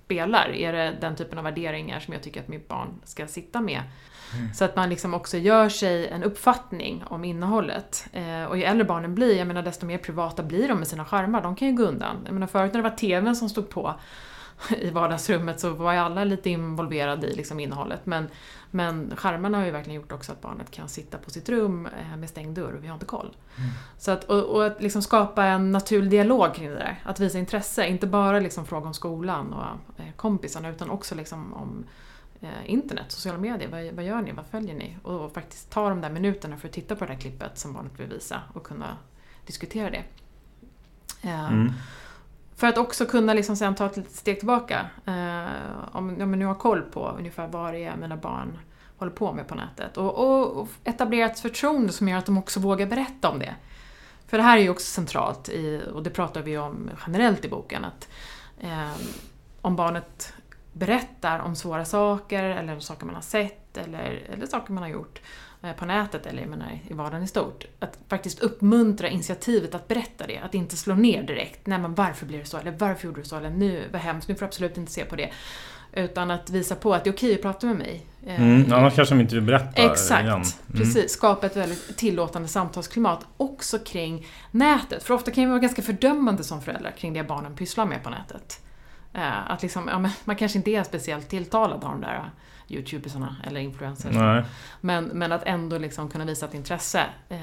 spelar? Är det den typen av värderingar som jag tycker att mitt barn ska sitta med? Mm. Så att man liksom också gör sig en uppfattning om innehållet. Eh, och ju äldre barnen blir, jag menar desto mer privata blir de med sina skärmar. De kan ju gå undan. Jag menar förut när det var tvn som stod på i vardagsrummet så var ju alla lite involverade i liksom innehållet. Men, men skärmarna har ju verkligen gjort också att barnet kan sitta på sitt rum med stängd dörr och vi har inte koll. Mm. Så att, och, och att liksom skapa en naturlig dialog kring det där. Att visa intresse, inte bara liksom fråga om skolan och eh, kompisarna utan också liksom om eh, internet, sociala medier. Vad, vad gör ni? Vad följer ni? Och, och faktiskt ta de där minuterna för att titta på det här klippet som barnet vill visa och kunna diskutera det. Eh, mm. För att också kunna liksom sen ta ett litet steg tillbaka. Eh, om jag nu har koll på ungefär vad det är mina barn håller på med på nätet. Och, och, och etablera ett förtroende som gör att de också vågar berätta om det. För det här är ju också centralt, i, och det pratar vi om generellt i boken. Att eh, om barnet berättar om svåra saker eller saker man har sett eller, eller saker man har gjort på nätet eller jag menar, i vardagen i stort. Att faktiskt uppmuntra initiativet att berätta det. Att inte slå ner direkt. Nej men varför blir det så? Eller varför gjorde du så? Eller nu, vad hemskt, nu får jag absolut inte se på det. Utan att visa på att det är okej att prata med mig. Mm, annars kanske de inte vill berätta. Exakt, igen. Mm. Precis. Skapa ett väldigt tillåtande samtalsklimat. Också kring nätet. För ofta kan vi vara ganska fördömande som föräldrar kring det barnen pysslar med på nätet. Att liksom, ja, men man kanske inte är speciellt tilltalad av de där YouTubersarna eller influencers. Nej. Men, men att ändå liksom kunna visa ett intresse eh,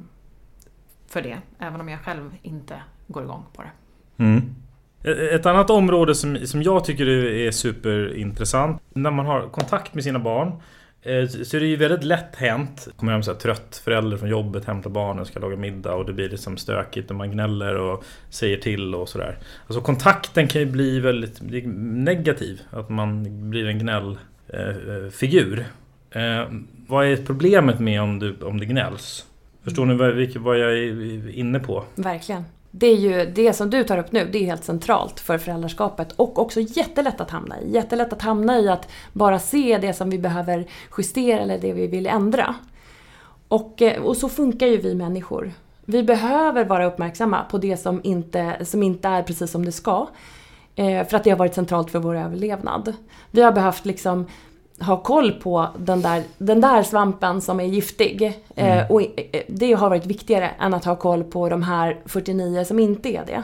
för det. Även om jag själv inte går igång på det. Mm. Ett annat område som, som jag tycker är superintressant. När man har kontakt med sina barn eh, så är det ju väldigt lätt hänt. Kommer hem så här trött förälder från jobbet, hämtar barnen, ska laga middag och det blir liksom stökigt och man gnäller och säger till och sådär. Alltså kontakten kan ju bli väldigt negativ. Att man blir en gnäll Eh, figur. Eh, vad är problemet med om, du, om det gnälls? Förstår ni vad, vad jag är inne på? Verkligen. Det är ju det som du tar upp nu, det är helt centralt för föräldraskapet och också jättelätt att hamna i. Jättelätt att hamna i att bara se det som vi behöver justera eller det vi vill ändra. Och, och så funkar ju vi människor. Vi behöver vara uppmärksamma på det som inte, som inte är precis som det ska. För att det har varit centralt för vår överlevnad. Vi har behövt liksom ha koll på den där, den där svampen som är giftig. Mm. Och det har varit viktigare än att ha koll på de här fyrtionio som inte är det.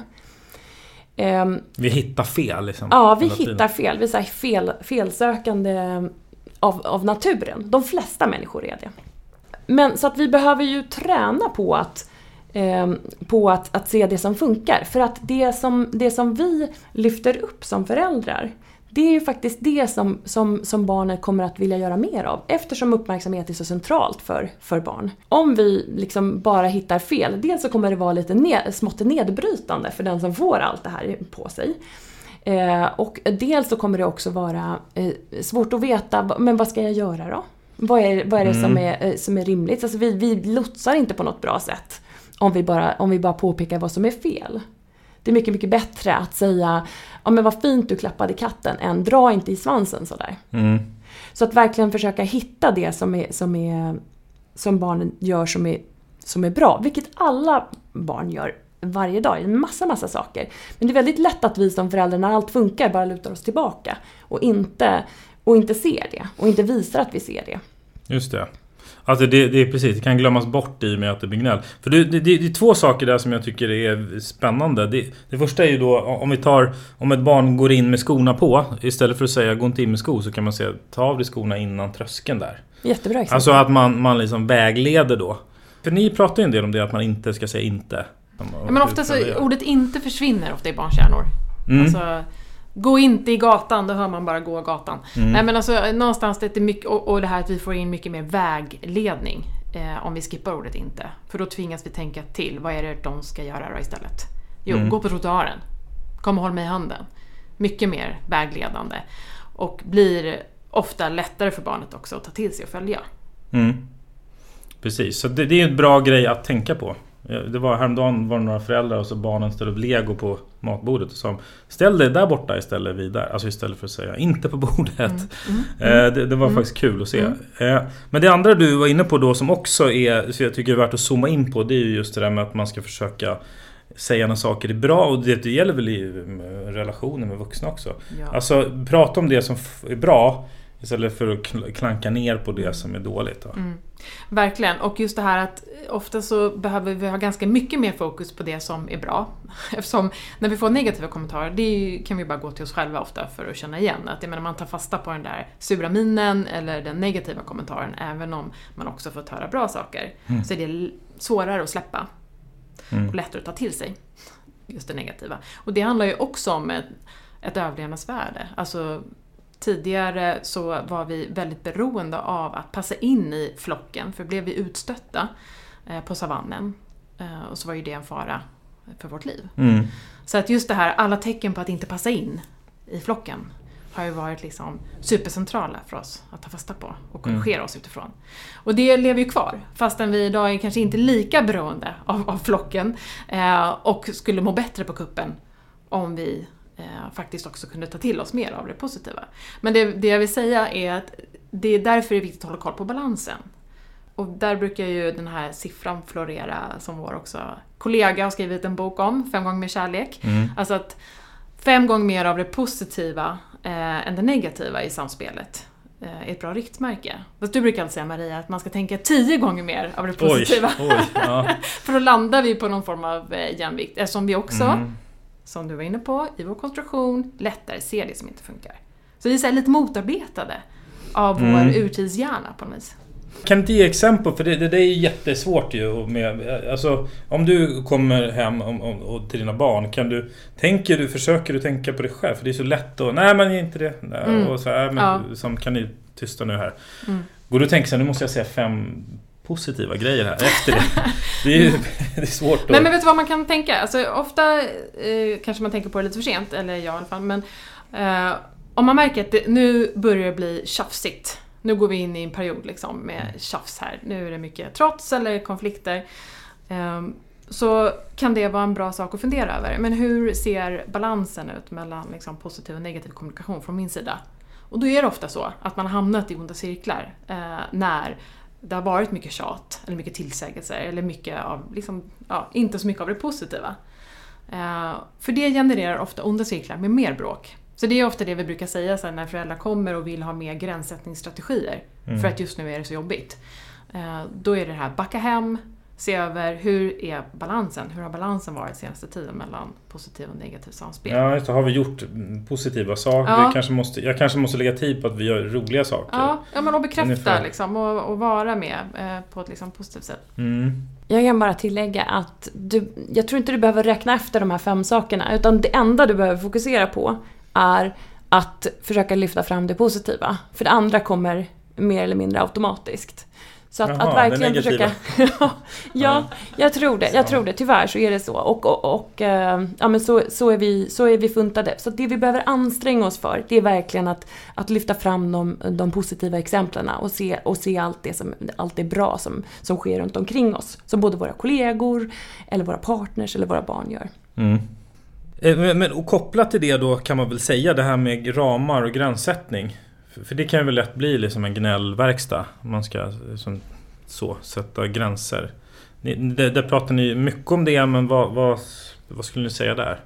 Vi hittar fel liksom. Ja, vi hittar fel. Vi är fel, felsökande av, av naturen. De flesta människor är det. Men så att vi behöver ju träna på att på att, att se det som funkar. För att det som, det som vi lyfter upp som föräldrar, det är ju faktiskt det som, som, som barnet kommer att vilja göra mer av. Eftersom uppmärksamhet är så centralt för, för barn. Om vi liksom bara hittar fel, dels så kommer det vara lite ned, smått nedbrytande för den som får allt det här på sig. Eh, och dels så kommer det också vara eh, svårt att veta, men vad ska jag göra då? Vad är, vad är det mm. som, är, som är rimligt? Alltså vi, vi lotsar inte på något bra sätt. Om vi, bara, om vi bara påpekar vad som är fel. Det är mycket, mycket bättre att säga ja men vad fint du klappade katten än dra inte i svansen sådär. Mm. Så att verkligen försöka hitta det som, är, som, är, som barnen gör som är, som är bra. Vilket alla barn gör varje dag. En massa, massa saker. Men det är väldigt lätt att vi som föräldrar när allt funkar bara lutar oss tillbaka. Och inte, och inte ser det. Och inte visar att vi ser det. Just det. Alltså det, det är precis, det kan glömmas bort i med att det blir gnäll. För det, det, det är två saker där som jag tycker är spännande. Det, det första är ju då, om vi tar, om ett barn går in med skorna på, istället för att säga gå inte in med skor så kan man säga ta av dig skorna innan tröskeln där. Jättebra exempel. Alltså att man, man liksom vägleder då. För ni pratar ju en del om det, att man inte ska säga inte. Ja, men ofta så, ordet inte försvinner ofta i barnskärnor. Mm. Alltså... Gå inte i gatan, då hör man bara gå gatan. Mm. Nej men alltså någonstans det är mycket, och, och det här att vi får in mycket mer vägledning eh, om vi skippar ordet inte. För då tvingas vi tänka till, vad är det de ska göra då istället? Jo, mm. gå på trottoaren. Kom och håll mig i handen. Mycket mer vägledande. Och blir ofta lättare för barnet också att ta till sig och följa. Mm. Precis, så det, det är en bra grej att tänka på. Det var häromdagen var det några föräldrar och så barnen ställde upp Lego på matbordet och sa ställ dig där borta istället vid där. Alltså istället för att säga inte på bordet. Mm. Mm. Det, det var mm. faktiskt kul att se. Mm. Men det andra du var inne på då som också är, så jag tycker är värt att zooma in på, det är ju just det där med att man ska försöka säga när saker är bra, och det, det gäller väl i relationer med vuxna också. Ja. Alltså prata om det som är bra istället för att klanka ner på det som är dåligt. Mm. Verkligen, och just det här att ofta så behöver vi ha ganska mycket mer fokus på det som är bra. Eftersom när vi får negativa kommentarer, det kan vi bara gå till oss själva ofta för att känna igen. Att jag menar, man tar fasta på den där sura minen eller den negativa kommentaren, även om man också får höra bra saker. Mm. Så är det svårare att släppa mm. och lättare att ta till sig just det negativa. Och det handlar ju också om ett, ett överlevnadsvärde. Alltså tidigare så var vi väldigt beroende av att passa in i flocken, för blev vi utstötta eh, på savannen eh, och så var ju det en fara för vårt liv. Mm. Så att just det här, alla tecken på att inte passa in i flocken har ju varit liksom supercentrala för oss att ta fasta på och korrigera mm. oss utifrån. Och det lever ju kvar, fastän vi idag är kanske inte lika beroende av, av flocken eh, och skulle må bättre på kuppen om vi Eh, faktiskt också kunde ta till oss mer av det positiva. Men det, det jag vill säga är att det är därför det är viktigt att hålla koll på balansen. Och där brukar ju den här siffran florera som vår också kollega har skrivit en bok om, Fem gånger mer kärlek. Mm. Alltså att fem gånger mer av det positiva eh, än det negativa i samspelet eh, är ett bra riktmärke. Fast du brukar alltid säga, Maria, att man ska tänka tio gånger mer av det positiva. Oj, oj, ja. För då landar vi på någon form av eh, jämvikt. Eftersom vi också Mm. som du var inne på, i vår konstruktion lättare ser det som inte funkar. Så vi är så här lite motarbetade av vår Mm. urtidshjärna på något vis. Kan du inte ge exempel? För det, det, det är jättesvårt ju med, alltså, om du kommer hem om, om, och till dina barn, kan du, tänker du, försöker du tänka på dig själv? För det är så lätt att, nej men inte det. Nej, mm. och så här, men, ja. som, kan ni tysta nu här? Mm. Går du och tänker så här, nu måste jag säga fem positiva grejer här efter det. Det är, ju, det är svårt att... Nej, men vet du vad man kan tänka? Alltså, ofta eh, kanske man tänker på det lite för sent, eller jag i alla fall, men eh, om man märker att det, nu börjar det bli tjafsigt. Nu går vi in i en period liksom, med tjafs här. Nu är det mycket trots eller konflikter. Eh, så kan det vara en bra sak att fundera över. Men hur ser balansen ut mellan liksom, positiv och negativ kommunikation från min sida? Och då är det ofta så att man har hamnat i onda cirklar eh, när det har varit mycket tjat eller mycket tillsägelser eller mycket av, liksom, ja, inte så mycket av det positiva. Eh, för det genererar ofta onda cirklar med mer bråk. Så det är ofta det vi brukar säga så här, när föräldrar kommer och vill ha mer gränssättningsstrategier mm. för att just nu är det så jobbigt. Eh, då är det här, backa hem, se över hur är balansen, hur har balansen varit senaste tiden mellan positiv och negativ samspel. Ja, just det, har vi gjort positiva saker. Ja. Vi kanske måste, jag kanske måste lägga tid på att vi gör roliga saker. Ja, ja men och bekräfta liksom, och, och vara med eh, på ett liksom, positivt sätt. Mm. Jag kan bara tillägga att du, jag tror inte du behöver räkna efter de här fem sakerna, utan det enda du behöver fokusera på är att försöka lyfta fram det positiva. För det andra kommer mer eller mindre automatiskt. Så att, Jaha, att verkligen försöka... ja, ja, jag tror det. Jag tror det. Tyvärr så är det så. Och, och, och ja, men så, så, är vi, så är vi funtade. Så det vi behöver anstränga oss för, det är verkligen att, att lyfta fram de, de positiva exemplen och se, och se allt det som allt är bra som, som sker runt omkring oss. Som både våra kollegor, eller våra partners eller våra barn gör. Mm. Men, men och kopplat till det då kan man väl säga det här med ramar och gränssättning. För det kan ju väl lätt bli liksom en gnällverkstad. Man ska liksom, så sätta gränser. Ni, där, där pratar ni mycket om det, men vad, vad, vad skulle ni säga där?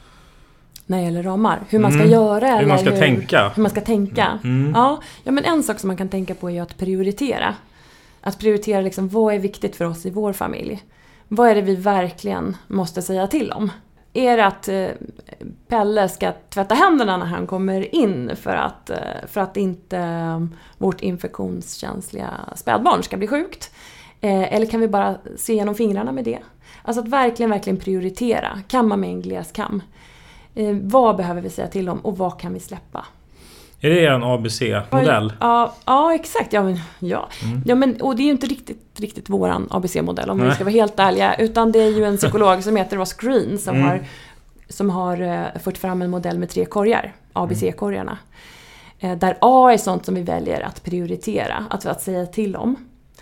När det gäller ramar. Hur man ska mm. göra. Hur eller man ska hur, tänka. Hur man ska tänka. Mm. Ja, ja, men en sak som man kan tänka på är att prioritera. Att prioritera liksom, vad är viktigt för oss i vår familj. Vad är det vi verkligen måste säga till om? Är det att eh, Pelle ska tvätta händerna när han kommer in för att, eh, för att inte eh, vårt infektionskänsliga spädbarn ska bli sjukt? Eh, eller kan vi bara se genom fingrarna med det? Alltså att verkligen, verkligen prioritera. Kamma med en gläskam. Eh, vad behöver vi säga till om och vad kan vi släppa? Är det en A B C-modell? Ja, ja exakt. Ja, men, ja. Mm. Ja, men, och det är ju inte riktigt, riktigt våran A B C-modell om Nej. vi ska vara helt ärliga. Utan det är ju en psykolog som heter Ross Green som mm. har, som har fört fram en modell med tre korgar. A B C-korgarna. Mm. Där A är sånt som vi väljer att prioritera, att, att säga till om.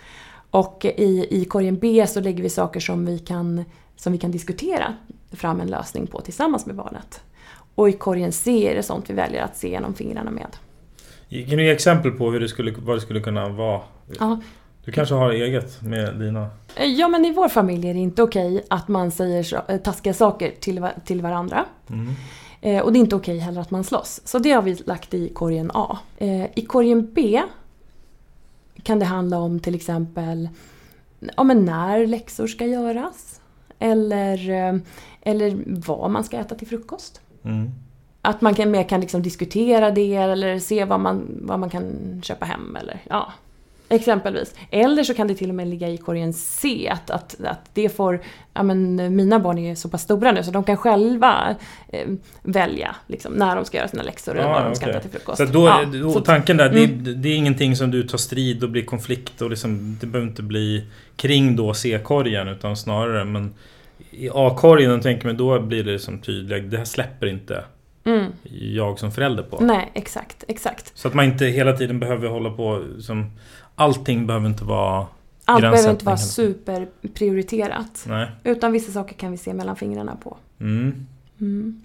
Och i, i korgen B så lägger vi saker som vi, kan, som vi kan diskutera fram en lösning på tillsammans med barnet. Och i korgen C är det sånt vi väljer att se genom fingrarna med. Kan du ge exempel på hur det skulle, vad det skulle kunna vara? Ja, Du kanske har eget med dina... Ja, men i vår familj är det inte okej att man säger så, taskiga saker till, till varandra. Mm. Eh, och det är inte okej heller att man slåss. Så det har vi lagt i korgen A. Eh, I korgen B kan det handla om till exempel ja, men när läxor ska göras. Eller, eh, eller vad man ska äta till frukost. Mm. Att man kan, mer kan liksom diskutera det eller se vad man, vad man kan köpa hem. Eller, ja, exempelvis. Eller så kan det till och med ligga i korgen C. Att, att, att det får, ja, men mina barn är så pass stora nu så de kan själva eh, välja liksom, när de ska göra sina läxor eller ah, vad de okay. ska äta till frukost. Så då, ja, och så, tanken där, mm. det, det är ingenting som du tar strid och blir konflikt och liksom, det behöver inte bli kring då C-korgen utan snarare, men i A-korgen tänker man då blir det som tydligt, det här släpper inte mm. jag som förälder på. Nej, exakt, exakt. Så att man inte hela tiden behöver hålla på som, allting behöver inte vara allt behöver inte vara superprioriterat. Nej. Utan vissa saker kan vi se mellan fingrarna på. Mm. Mm.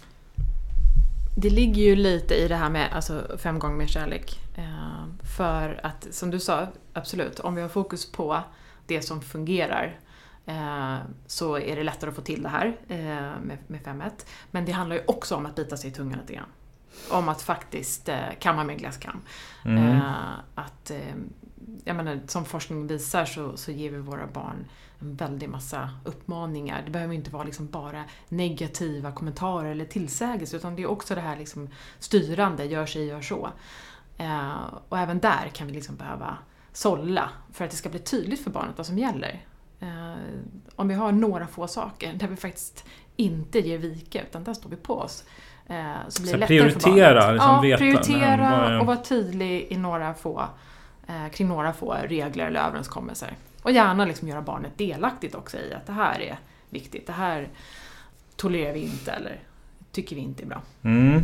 Det ligger ju lite i det här med alltså, fem gånger mer kärlek. Eh, för att, som du sa, absolut, om vi har fokus på det som fungerar eh, så är det lättare att få till det här eh, med, med fem ett. Men det handlar ju också om att bita sig i tungan lite grann. Om att faktiskt eh, kamma med glasskam. Mm. Eh, att, eh, jag menar, som forskning visar så, så ger vi våra barn en väldig massa uppmaningar. Det behöver inte vara liksom bara negativa kommentarer eller tillsägelser utan det är också det här liksom styrande, gör sig, gör så. Eh, och även där kan vi liksom behöva sålla för att det ska bli tydligt för barnet vad som gäller. Eh, om vi har några få saker där vi faktiskt inte ger vika utan där står vi på oss. Eh, så blir det lättare prioritera, för barnet. liksom Ja, veta, prioritera nej, och vara tydlig i några få, eh, kring några få regler eller överenskommelser. Och gärna liksom göra barnet delaktigt också i att det här är viktigt. Det här tolererar vi inte eller tycker vi inte är bra. Mm.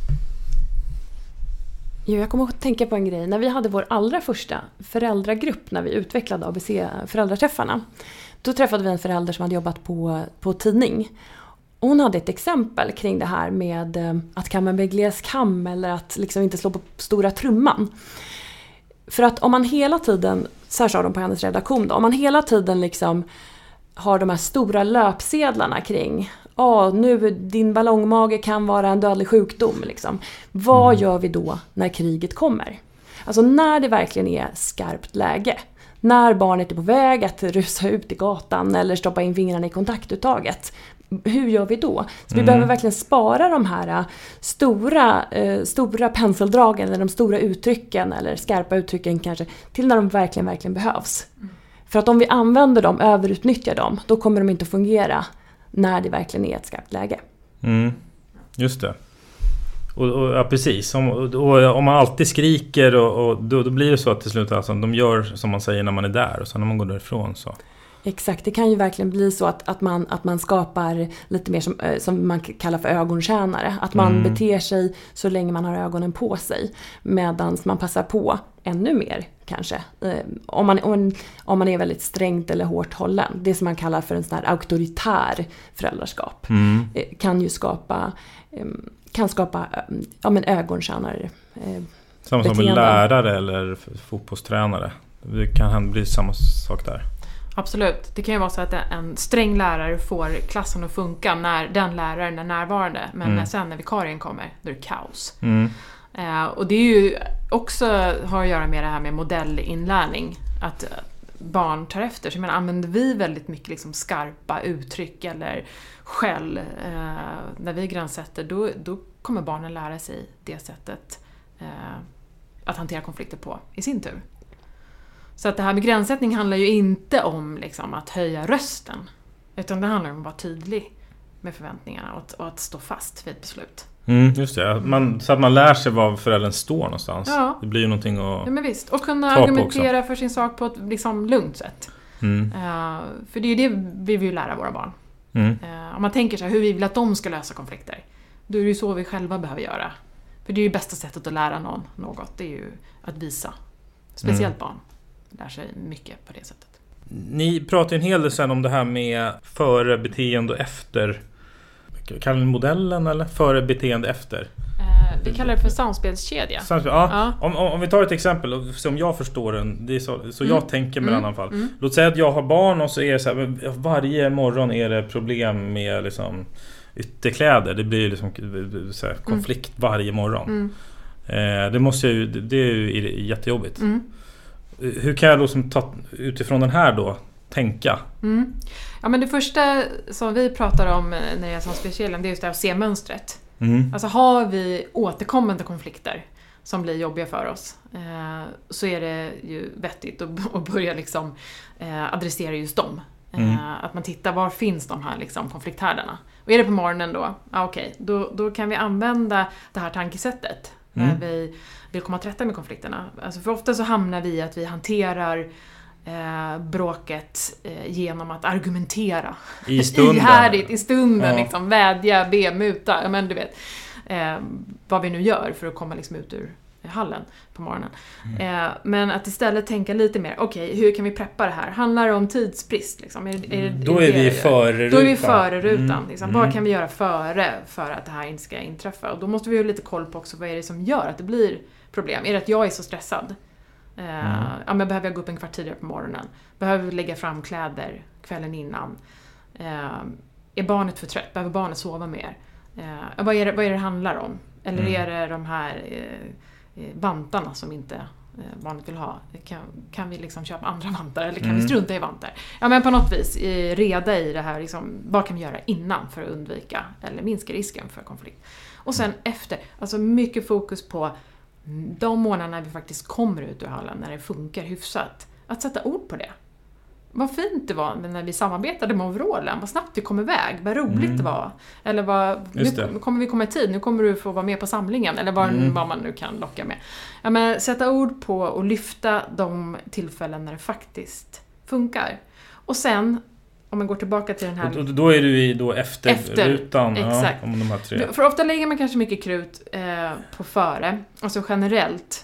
Jo, jag kommer att tänka på en grej. När vi hade vår allra första föräldragrupp när vi utvecklade A B C-föräldraträffarna. Då träffade vi en förälder som hade jobbat på, på tidning. Och hon hade ett exempel kring det här med att kamma med gläskam eller att liksom inte slå på stora trumman. För att om man hela tiden, så här sa de på hennes redaktion då, om man hela tiden liksom har de här stora löpsedlarna kring ja, nu din ballongmage kan vara en dödlig sjukdom liksom. Vad mm. gör vi då när kriget kommer? Alltså när det verkligen är skarpt läge. När barnet är på väg att rusa ut i gatan eller stoppa in fingrarna i kontaktuttaget. Hur gör vi då? Så vi mm. behöver verkligen spara de här stora, eh, stora penseldragen eller de stora uttrycken eller skarpa uttrycken kanske till när de verkligen, verkligen behövs. Mm. För att om vi använder dem, överutnyttjar dem, då kommer de inte att fungera när det verkligen är ett skarpt läge. Mm. Just det. Och, och, ja, precis. Om, och, och, om man alltid skriker och, och då, då blir det så att till slut alltså, de gör som man säger när man är där och sen när man går därifrån så. Exakt, det kan ju verkligen bli så att, att, man, att man skapar lite mer som, som man kallar för ögontjänare. Att man mm. beter sig så länge man har ögonen på sig. Medan man passar på ännu mer kanske. Om man, om, om man är väldigt strängt eller hårt hållen. Det som man kallar för en sån här auktoritär föräldraskap. Mm. Kan ju skapa, kan skapa ja, men ögontjänare. Samma som en lärare eller fotbollstränare. Det kan bli samma sak där. Absolut. Det kan ju vara så att en sträng lärare får klassen att funka när den läraren är närvarande. Men mm. sen när vikarien kommer, då är det kaos. Mm. Eh, och det är ju också har att göra med det här med modellinlärning. Att barn tar efter. Så jag menar, använder vi väldigt mycket liksom skarpa uttryck eller skäll eh, när vi gränssätter, då, då kommer barnen lära sig det sättet eh, att hantera konflikter på i sin tur. Så att det här med gränssättning handlar ju inte om liksom, att höja rösten. Utan det handlar om att vara tydlig med förväntningarna och att, och att stå fast vid ett beslut. Mm, just det. Man, så att man lär sig var föräldern står någonstans. Ja. Det blir ju någonting att ja, men visst. Och kunna argumentera för sin sak på ett liksom, lugnt sätt. Mm. Uh, för det är ju det vi vill lära våra barn. Mm. Uh, om man tänker så här, hur vi vill att de ska lösa konflikter. Då är det ju så vi själva behöver göra. För det är ju bästa sättet att lära någon något. Det är ju att visa. Speciellt mm. barn. Lär sig mycket på det sättet. Ni pratar en hel del sen om det här med före beteende och efter. Kallar ni modellen eller före beteende efter? Eh, vi kallar det för samspelskedja. Samspel, ja. Ja. Om, om, om vi tar ett exempel som jag förstår den, det är så, så mm. jag tänker med mm. i alla fall. Mm. Låt säga att jag har barn och så är det så här, varje morgon är det problem med liksom ytterkläder. Det blir liksom så här, konflikt mm. varje morgon. Mm. Eh, det måste ju, det är ju jättejobbigt. Mm. Hur kan jag då som ta, utifrån den här då tänka? Mm. Ja, men det första som vi pratar om när det är samspelskedjan, det är just det här att se mönstret. Mm. Alltså har vi återkommande konflikter som blir jobbiga för oss, eh, så är det ju vettigt att, att börja liksom, eh, adressera just dem. Mm. Eh, att man tittar, var finns de här liksom, konflikthärdarna? Och är det på morgonen då, ah, okej, okay, då, då kan vi använda det här tankesättet när mm. vi vill komma till rätta med konflikterna. Alltså för ofta så hamnar vi i att vi hanterar eh, bråket eh, genom att argumentera. I stunden. Ihärdigt, i stunden, ja. liksom, vädja, be, muta, ja, men du vet. Eh, vad vi nu gör för att komma liksom ut ur hallen på morgonen. Mm. Eh, men att istället tänka lite mer, okej, okay, hur kan vi preppa det här? Handlar det om tidsbrist? Liksom? Är, är, är då är vi före rutan. Då är vi före rutan. Mm. Liksom. Mm. Vad kan vi göra före för att det här inte ska inträffa? Och då måste vi ha lite koll på också, vad är det som gör att det blir problem? Är det att jag är så stressad? Eh, mm. Ja, men behöver jag gå upp en kvart tidigare på morgonen? Behöver vi lägga fram kläder kvällen innan? Eh, är barnet för trött? Behöver barnet sova mer? Eh, vad, är det, vad är det det handlar om? Eller mm. är det de här eh, vantarna som inte eh, barnet vill ha? Kan, kan vi liksom köpa andra vantar? Eller kan mm. vi strunta i vantar? Ja, men på något vis eh, reda i det här. Liksom, vad kan vi göra innan för att undvika eller minska risken för konflikt? Och sen mm. efter, alltså mycket fokus på de månaderna vi faktiskt kommer ut ur hallen, när det funkar hyfsat. Att sätta ord på det. Vad fint det var när vi samarbetade med overallen. Vad snabbt vi kom iväg. Vad roligt mm. det var. Eller vad, nu kommer vi komma i tid. Nu kommer du få vara med på samlingen. Eller vad, mm. vad man nu kan locka med. Ja, men sätta ord på och lyfta de tillfällen när det faktiskt funkar. Och sen, om man går tillbaka till den här... Och då är du i då efter, efter rutan. Exakt. Ja, om de här tre. För ofta lägger man kanske mycket krut eh, på före. Alltså generellt.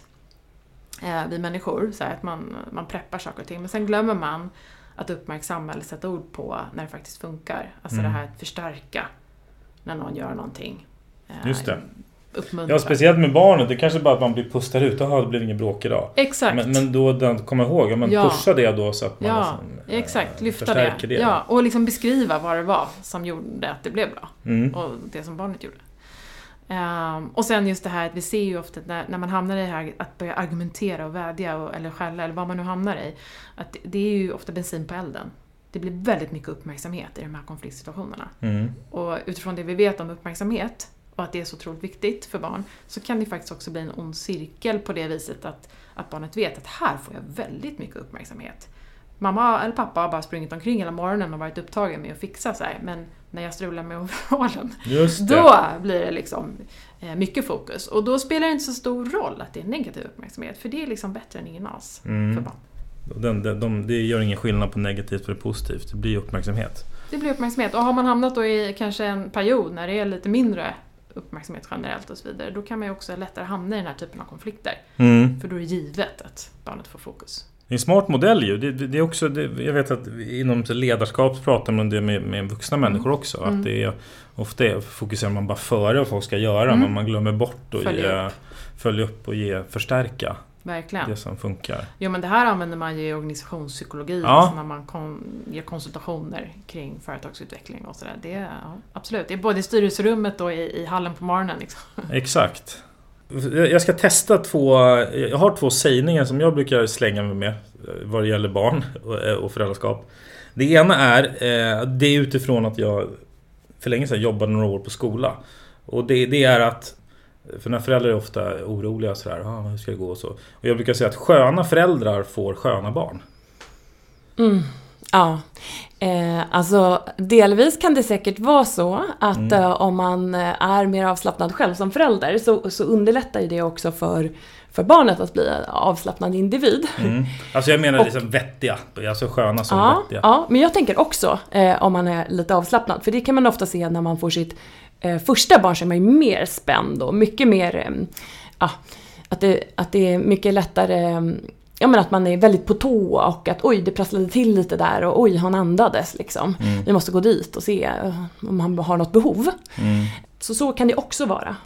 Eh, vi människor. Så här, att man, man preppar saker och ting. Men sen glömmer man att uppmärksamma eller sätta ord på när det faktiskt funkar. Alltså mm. det här att förstärka när någon gör någonting. Eh, Just det. Uppmuntra. Ja, speciellt med barnet. Det kanske bara att man blir pustad ut. Jaha, det blir ingen bråk idag. Exakt. Men, men då kom ihåg, men ja. pusha det då så att man ja, liksom, exakt. äh, Lyfta det. det. Ja, och liksom beskriva vad det var som gjorde att det blev bra. Mm. Och det som barnet gjorde. Um, och sen just det här att vi ser ju ofta när, när man hamnar i det här att börja argumentera och vädja och, eller skälla eller vad man nu hamnar i, att det, det är ju ofta bensin på elden. Det blir väldigt mycket uppmärksamhet i de här konfliktsituationerna. Mm. Och utifrån det vi vet om uppmärksamhet och att det är så otroligt viktigt för barn, så kan det faktiskt också bli en ond cirkel på det viset att, att barnet vet att här får jag väldigt mycket uppmärksamhet. Mamma eller pappa har bara sprungit omkring hela morgonen och varit upptagen med att fixa sig, men när jag strular med overallen, då blir det liksom eh, mycket fokus. Och då spelar det inte så stor roll att det är negativ uppmärksamhet, för det är liksom bättre än ingen as mm. för barn. Den, de, de, det gör ingen skillnad på negativt eller positivt, det blir uppmärksamhet. Det blir uppmärksamhet, och har man hamnat då i kanske en period när det är lite mindre uppmärksamhet generellt och så vidare, då kan man ju också lättare hamna i den här typen av konflikter. Mm. För då är det givet att barnet får fokus. Det är en smart modell ju. Det, det är också, det, jag vet att inom ledarskap pratar man det med, med vuxna mm. människor också. Mm. Att det är, ofta är, fokuserar man bara före vad folk ska göra. Mm. Men man glömmer bort och följa upp. följa upp och ge, förstärka Verkligen. det som funkar. Jo, men det här använder man ju i organisationspsykologi. Ja. Alltså när man kon, ger konsultationer kring företagsutveckling och sådär. Det är ja, absolut. Det är både i styrelserummet och i, i hallen på morgonen. Liksom. Exakt. Jag ska testa två, jag har två sägningar som jag brukar slänga mig med vad det gäller barn och föräldraskap. Det ena är, det är utifrån att jag för länge sedan jobbade några år på skola. Och det, det är att, för när föräldrar är ofta oroliga och sådär, ah, hur ska det gå och så. Och jag brukar säga att sköna föräldrar får sköna barn. Mm. Ja, eh, alltså delvis kan det säkert vara så att mm. eh, om man är mer avslappnad själv som förälder så, så underlättar det också för, för barnet att bli en avslappnad individ. Mm. Alltså jag menar och, liksom vettiga, alltså sköna som ja, vettiga. Ja, men jag tänker också eh, om man är lite avslappnad, för det kan man ofta se när man får sitt eh, första barn, så är man ju mer spänd och mycket mer, eh, ja, att det, att det är mycket lättare... Eh, Ja, men att man är väldigt på tå och att oj, det prasslade till lite där och oj, han andades liksom. Mm. Vi måste gå dit och se om han har något behov. Mm. Så så kan det också vara.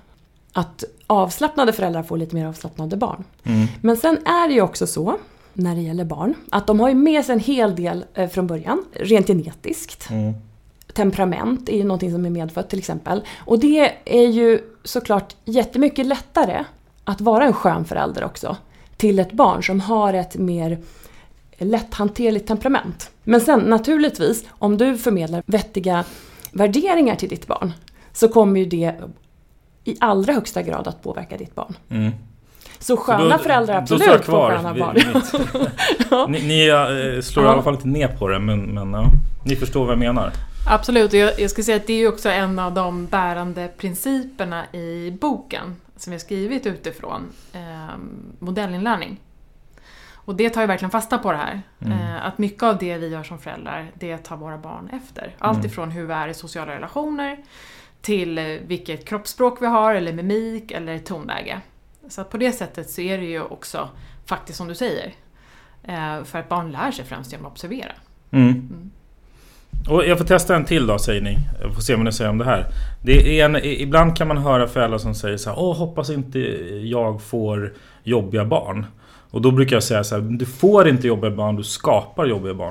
att avslappnade föräldrar får lite mer avslappnade barn. Mm. Men sen är det ju också så, när det gäller barn, att de har ju med sig en hel del eh, från början, rent genetiskt. Mm. Temperament är ju någonting som är medfött till exempel. Och det är ju såklart jättemycket lättare att vara en skön förälder också till ett barn som har ett mer lätthanterligt temperament. Men sen naturligtvis, om du förmedlar vettiga värderingar till ditt barn så kommer ju det i allra högsta grad att påverka ditt barn. Mm. Så sköna då, föräldrar då absolut får får sköna barn. ja. Ni, ni äh, slår ja. i alla fall inte ner på det, men, men ja, ni förstår vad jag menar. Absolut, och jag, jag ska säga att det är ju också en av de bärande principerna i boken som jag skrivit utifrån eh, modellinlärning. Och det tar ju verkligen fasta på det här. Mm. Eh, att mycket av det vi gör som föräldrar, det tar våra barn efter. Allt ifrån hur vi är i sociala relationer till vilket kroppsspråk vi har, eller mimik, eller tonläge. Så att på det sättet så är det ju också faktiskt som du säger. Eh, för att barn lär sig främst genom att observera. Mm. Mm. Och jag får testa en till då, säger ni. Jag får se vad ni säger om det här. Det är en, ibland kan man höra föräldrar som säger så här: åh, hoppas inte jag får jobbiga barn. Och då brukar jag säga så här: du får inte jobbiga barn, du skapar jobbiga barn.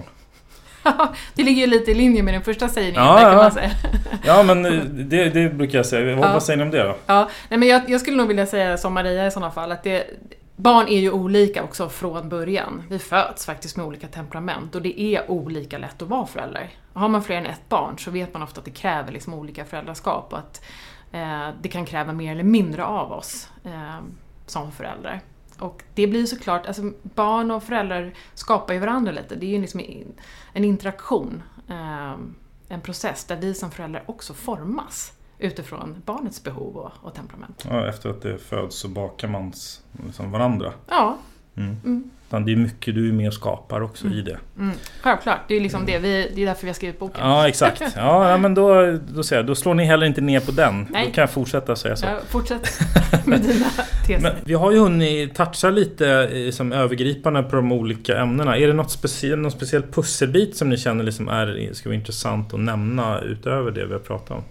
Det ligger ju lite i linje med den första sägningen, ja, där kan ja. man säga. Ja, men det, det brukar jag säga. Vad ja. säger ni om det då? Ja, nej, men jag, jag skulle nog vilja säga som Maria i sådana fall, att det, barn är ju olika också från början. Vi föds faktiskt med olika temperament och det är olika lätt att vara förälder. Har man fler än ett barn så vet man ofta att det kräver liksom olika föräldraskap och att eh, det kan kräva mer eller mindre av oss eh, som föräldrar. Och det blir såklart, alltså barn och föräldrar skapar ju varandra lite. Det är ju liksom en interaktion, eh, en process där vi som föräldrar också formas utifrån barnets behov och, och temperament. Ja, efter att det föds så bakar man liksom varandra. Ja. Mm. Mm. Det är mycket du är med och skapar också mm. i det. Mm. Självklart, det är liksom det, vi, det är därför vi har skrivit boken. Ja, exakt. Ja, men då, då, säger jag, då slår ni heller inte ner på den. Nej. Då kan jag fortsätta säga så. Ja, fortsätt med dina teser. Men vi har ju hunnit toucha lite som övergripande på de olika ämnena. Är det något speciellt, någon speciell pusselbit som ni känner liksom är, ska vara intressant att nämna utöver det vi har pratat om?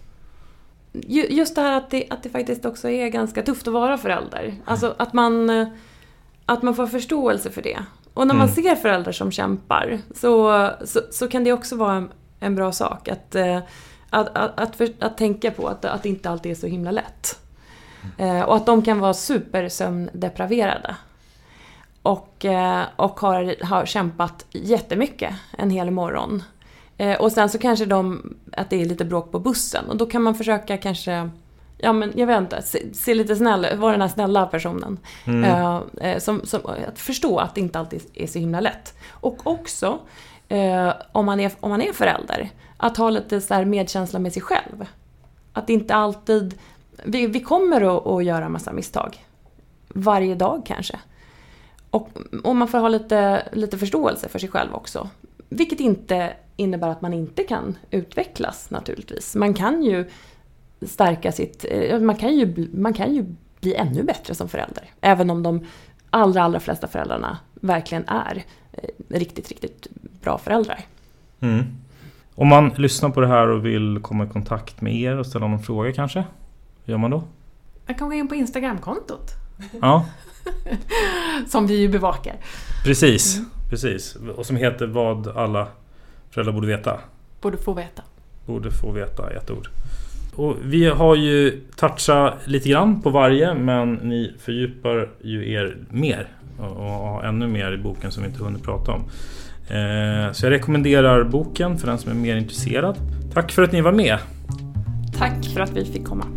Just det här att det, att det faktiskt också är ganska tufft att vara förälder. Alltså att man, att man får förståelse för det. Och när man mm. ser föräldrar som kämpar så, så, så kan det också vara en, en bra sak. Att, att, att, att, för, att tänka på att, att det inte alltid är så himla lätt. Mm. Och att de kan vara supersömndepraverade. Och, och har, har kämpat jättemycket en hel morgon. Och sen så kanske de, att det är lite bråk på bussen. Och då kan man försöka kanske, ja men jag vet inte, se, se lite snäll, vara den här snälla personen. Mm. Uh, som, som, att förstå att det inte alltid är så himla lätt. Och också, uh, om, man är, om man är förälder, att ha lite så här medkänsla med sig själv. Att inte alltid, vi, vi kommer att, att göra massa misstag. Varje dag kanske. Och, och man får ha lite, lite förståelse för sig själv också. Vilket inte innebär att man inte kan utvecklas naturligtvis. Man kan ju stärka sitt... Man kan ju, man kan ju bli ännu bättre som förälder. Även om de allra, allra flesta föräldrarna verkligen är riktigt, riktigt bra föräldrar. Mm. Om man lyssnar på det här och vill komma i kontakt med er och ställa någon fråga kanske, hur gör man då? Jag kan gå in på Instagram-kontot. Ja. Som vi ju bevakar. Precis, mm. precis. Och som heter vad alla föräldrar borde veta. Borde få veta. Borde få veta, ett ord. Och vi har ju touchat lite grann på varje, men ni fördjupar ju er mer. Och har ännu mer i boken som vi inte hunnit prata om. Eh, så jag rekommenderar boken för den som är mer intresserad. Tack för att ni var med. Tack för att vi fick komma.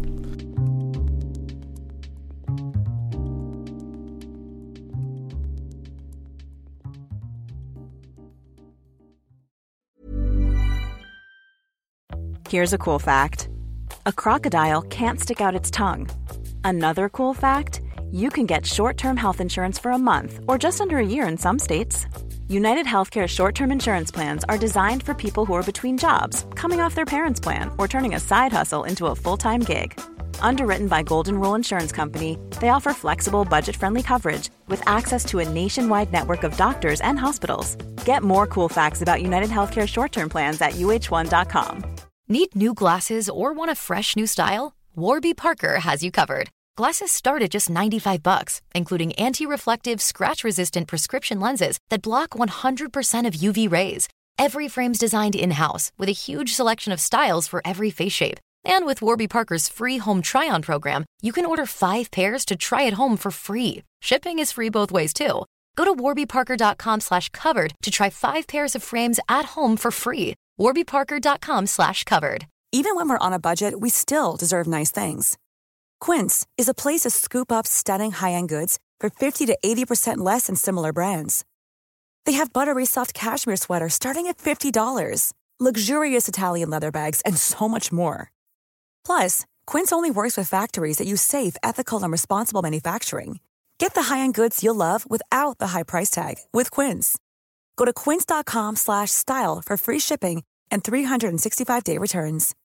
Here's a cool fact. A crocodile can't stick out its tongue. Another cool fact, you can get short-term health insurance for a month or just under a year in some states. United Healthcare short-term insurance plans are designed for people who are between jobs, coming off their parents' plan, or turning a side hustle into a full-time gig. Underwritten by Golden Rule Insurance Company, they offer flexible, budget-friendly coverage with access to a nationwide network of doctors and hospitals. Get more cool facts about United Healthcare short-term plans at U H one dot com. Need new glasses or want a fresh new style? Warby Parker has you covered. Glasses start at just ninety-five bucks, including anti-reflective, scratch-resistant prescription lenses that block one hundred percent of U V rays. Every frame's designed in-house with a huge selection of styles for every face shape. And with Warby Parker's free home try-on program, you can order five pairs to try at home for free. Shipping is free both ways, too. Go to warbyparker.com slash covered to try five pairs of frames at home for free. warbyparker.com slash covered. Even when we're on a budget, we still deserve nice things. Quince is a place to scoop up stunning high-end goods for fifty to eighty percent less than similar brands. They have buttery soft cashmere sweaters starting at fifty dollars, luxurious Italian leather bags, and so much more. Plus, Quince only works with factories that use safe, ethical, and responsible manufacturing. Get the high-end goods you'll love without the high price tag with Quince. Go to quince.com slash style for free shipping and three sixty-five day returns.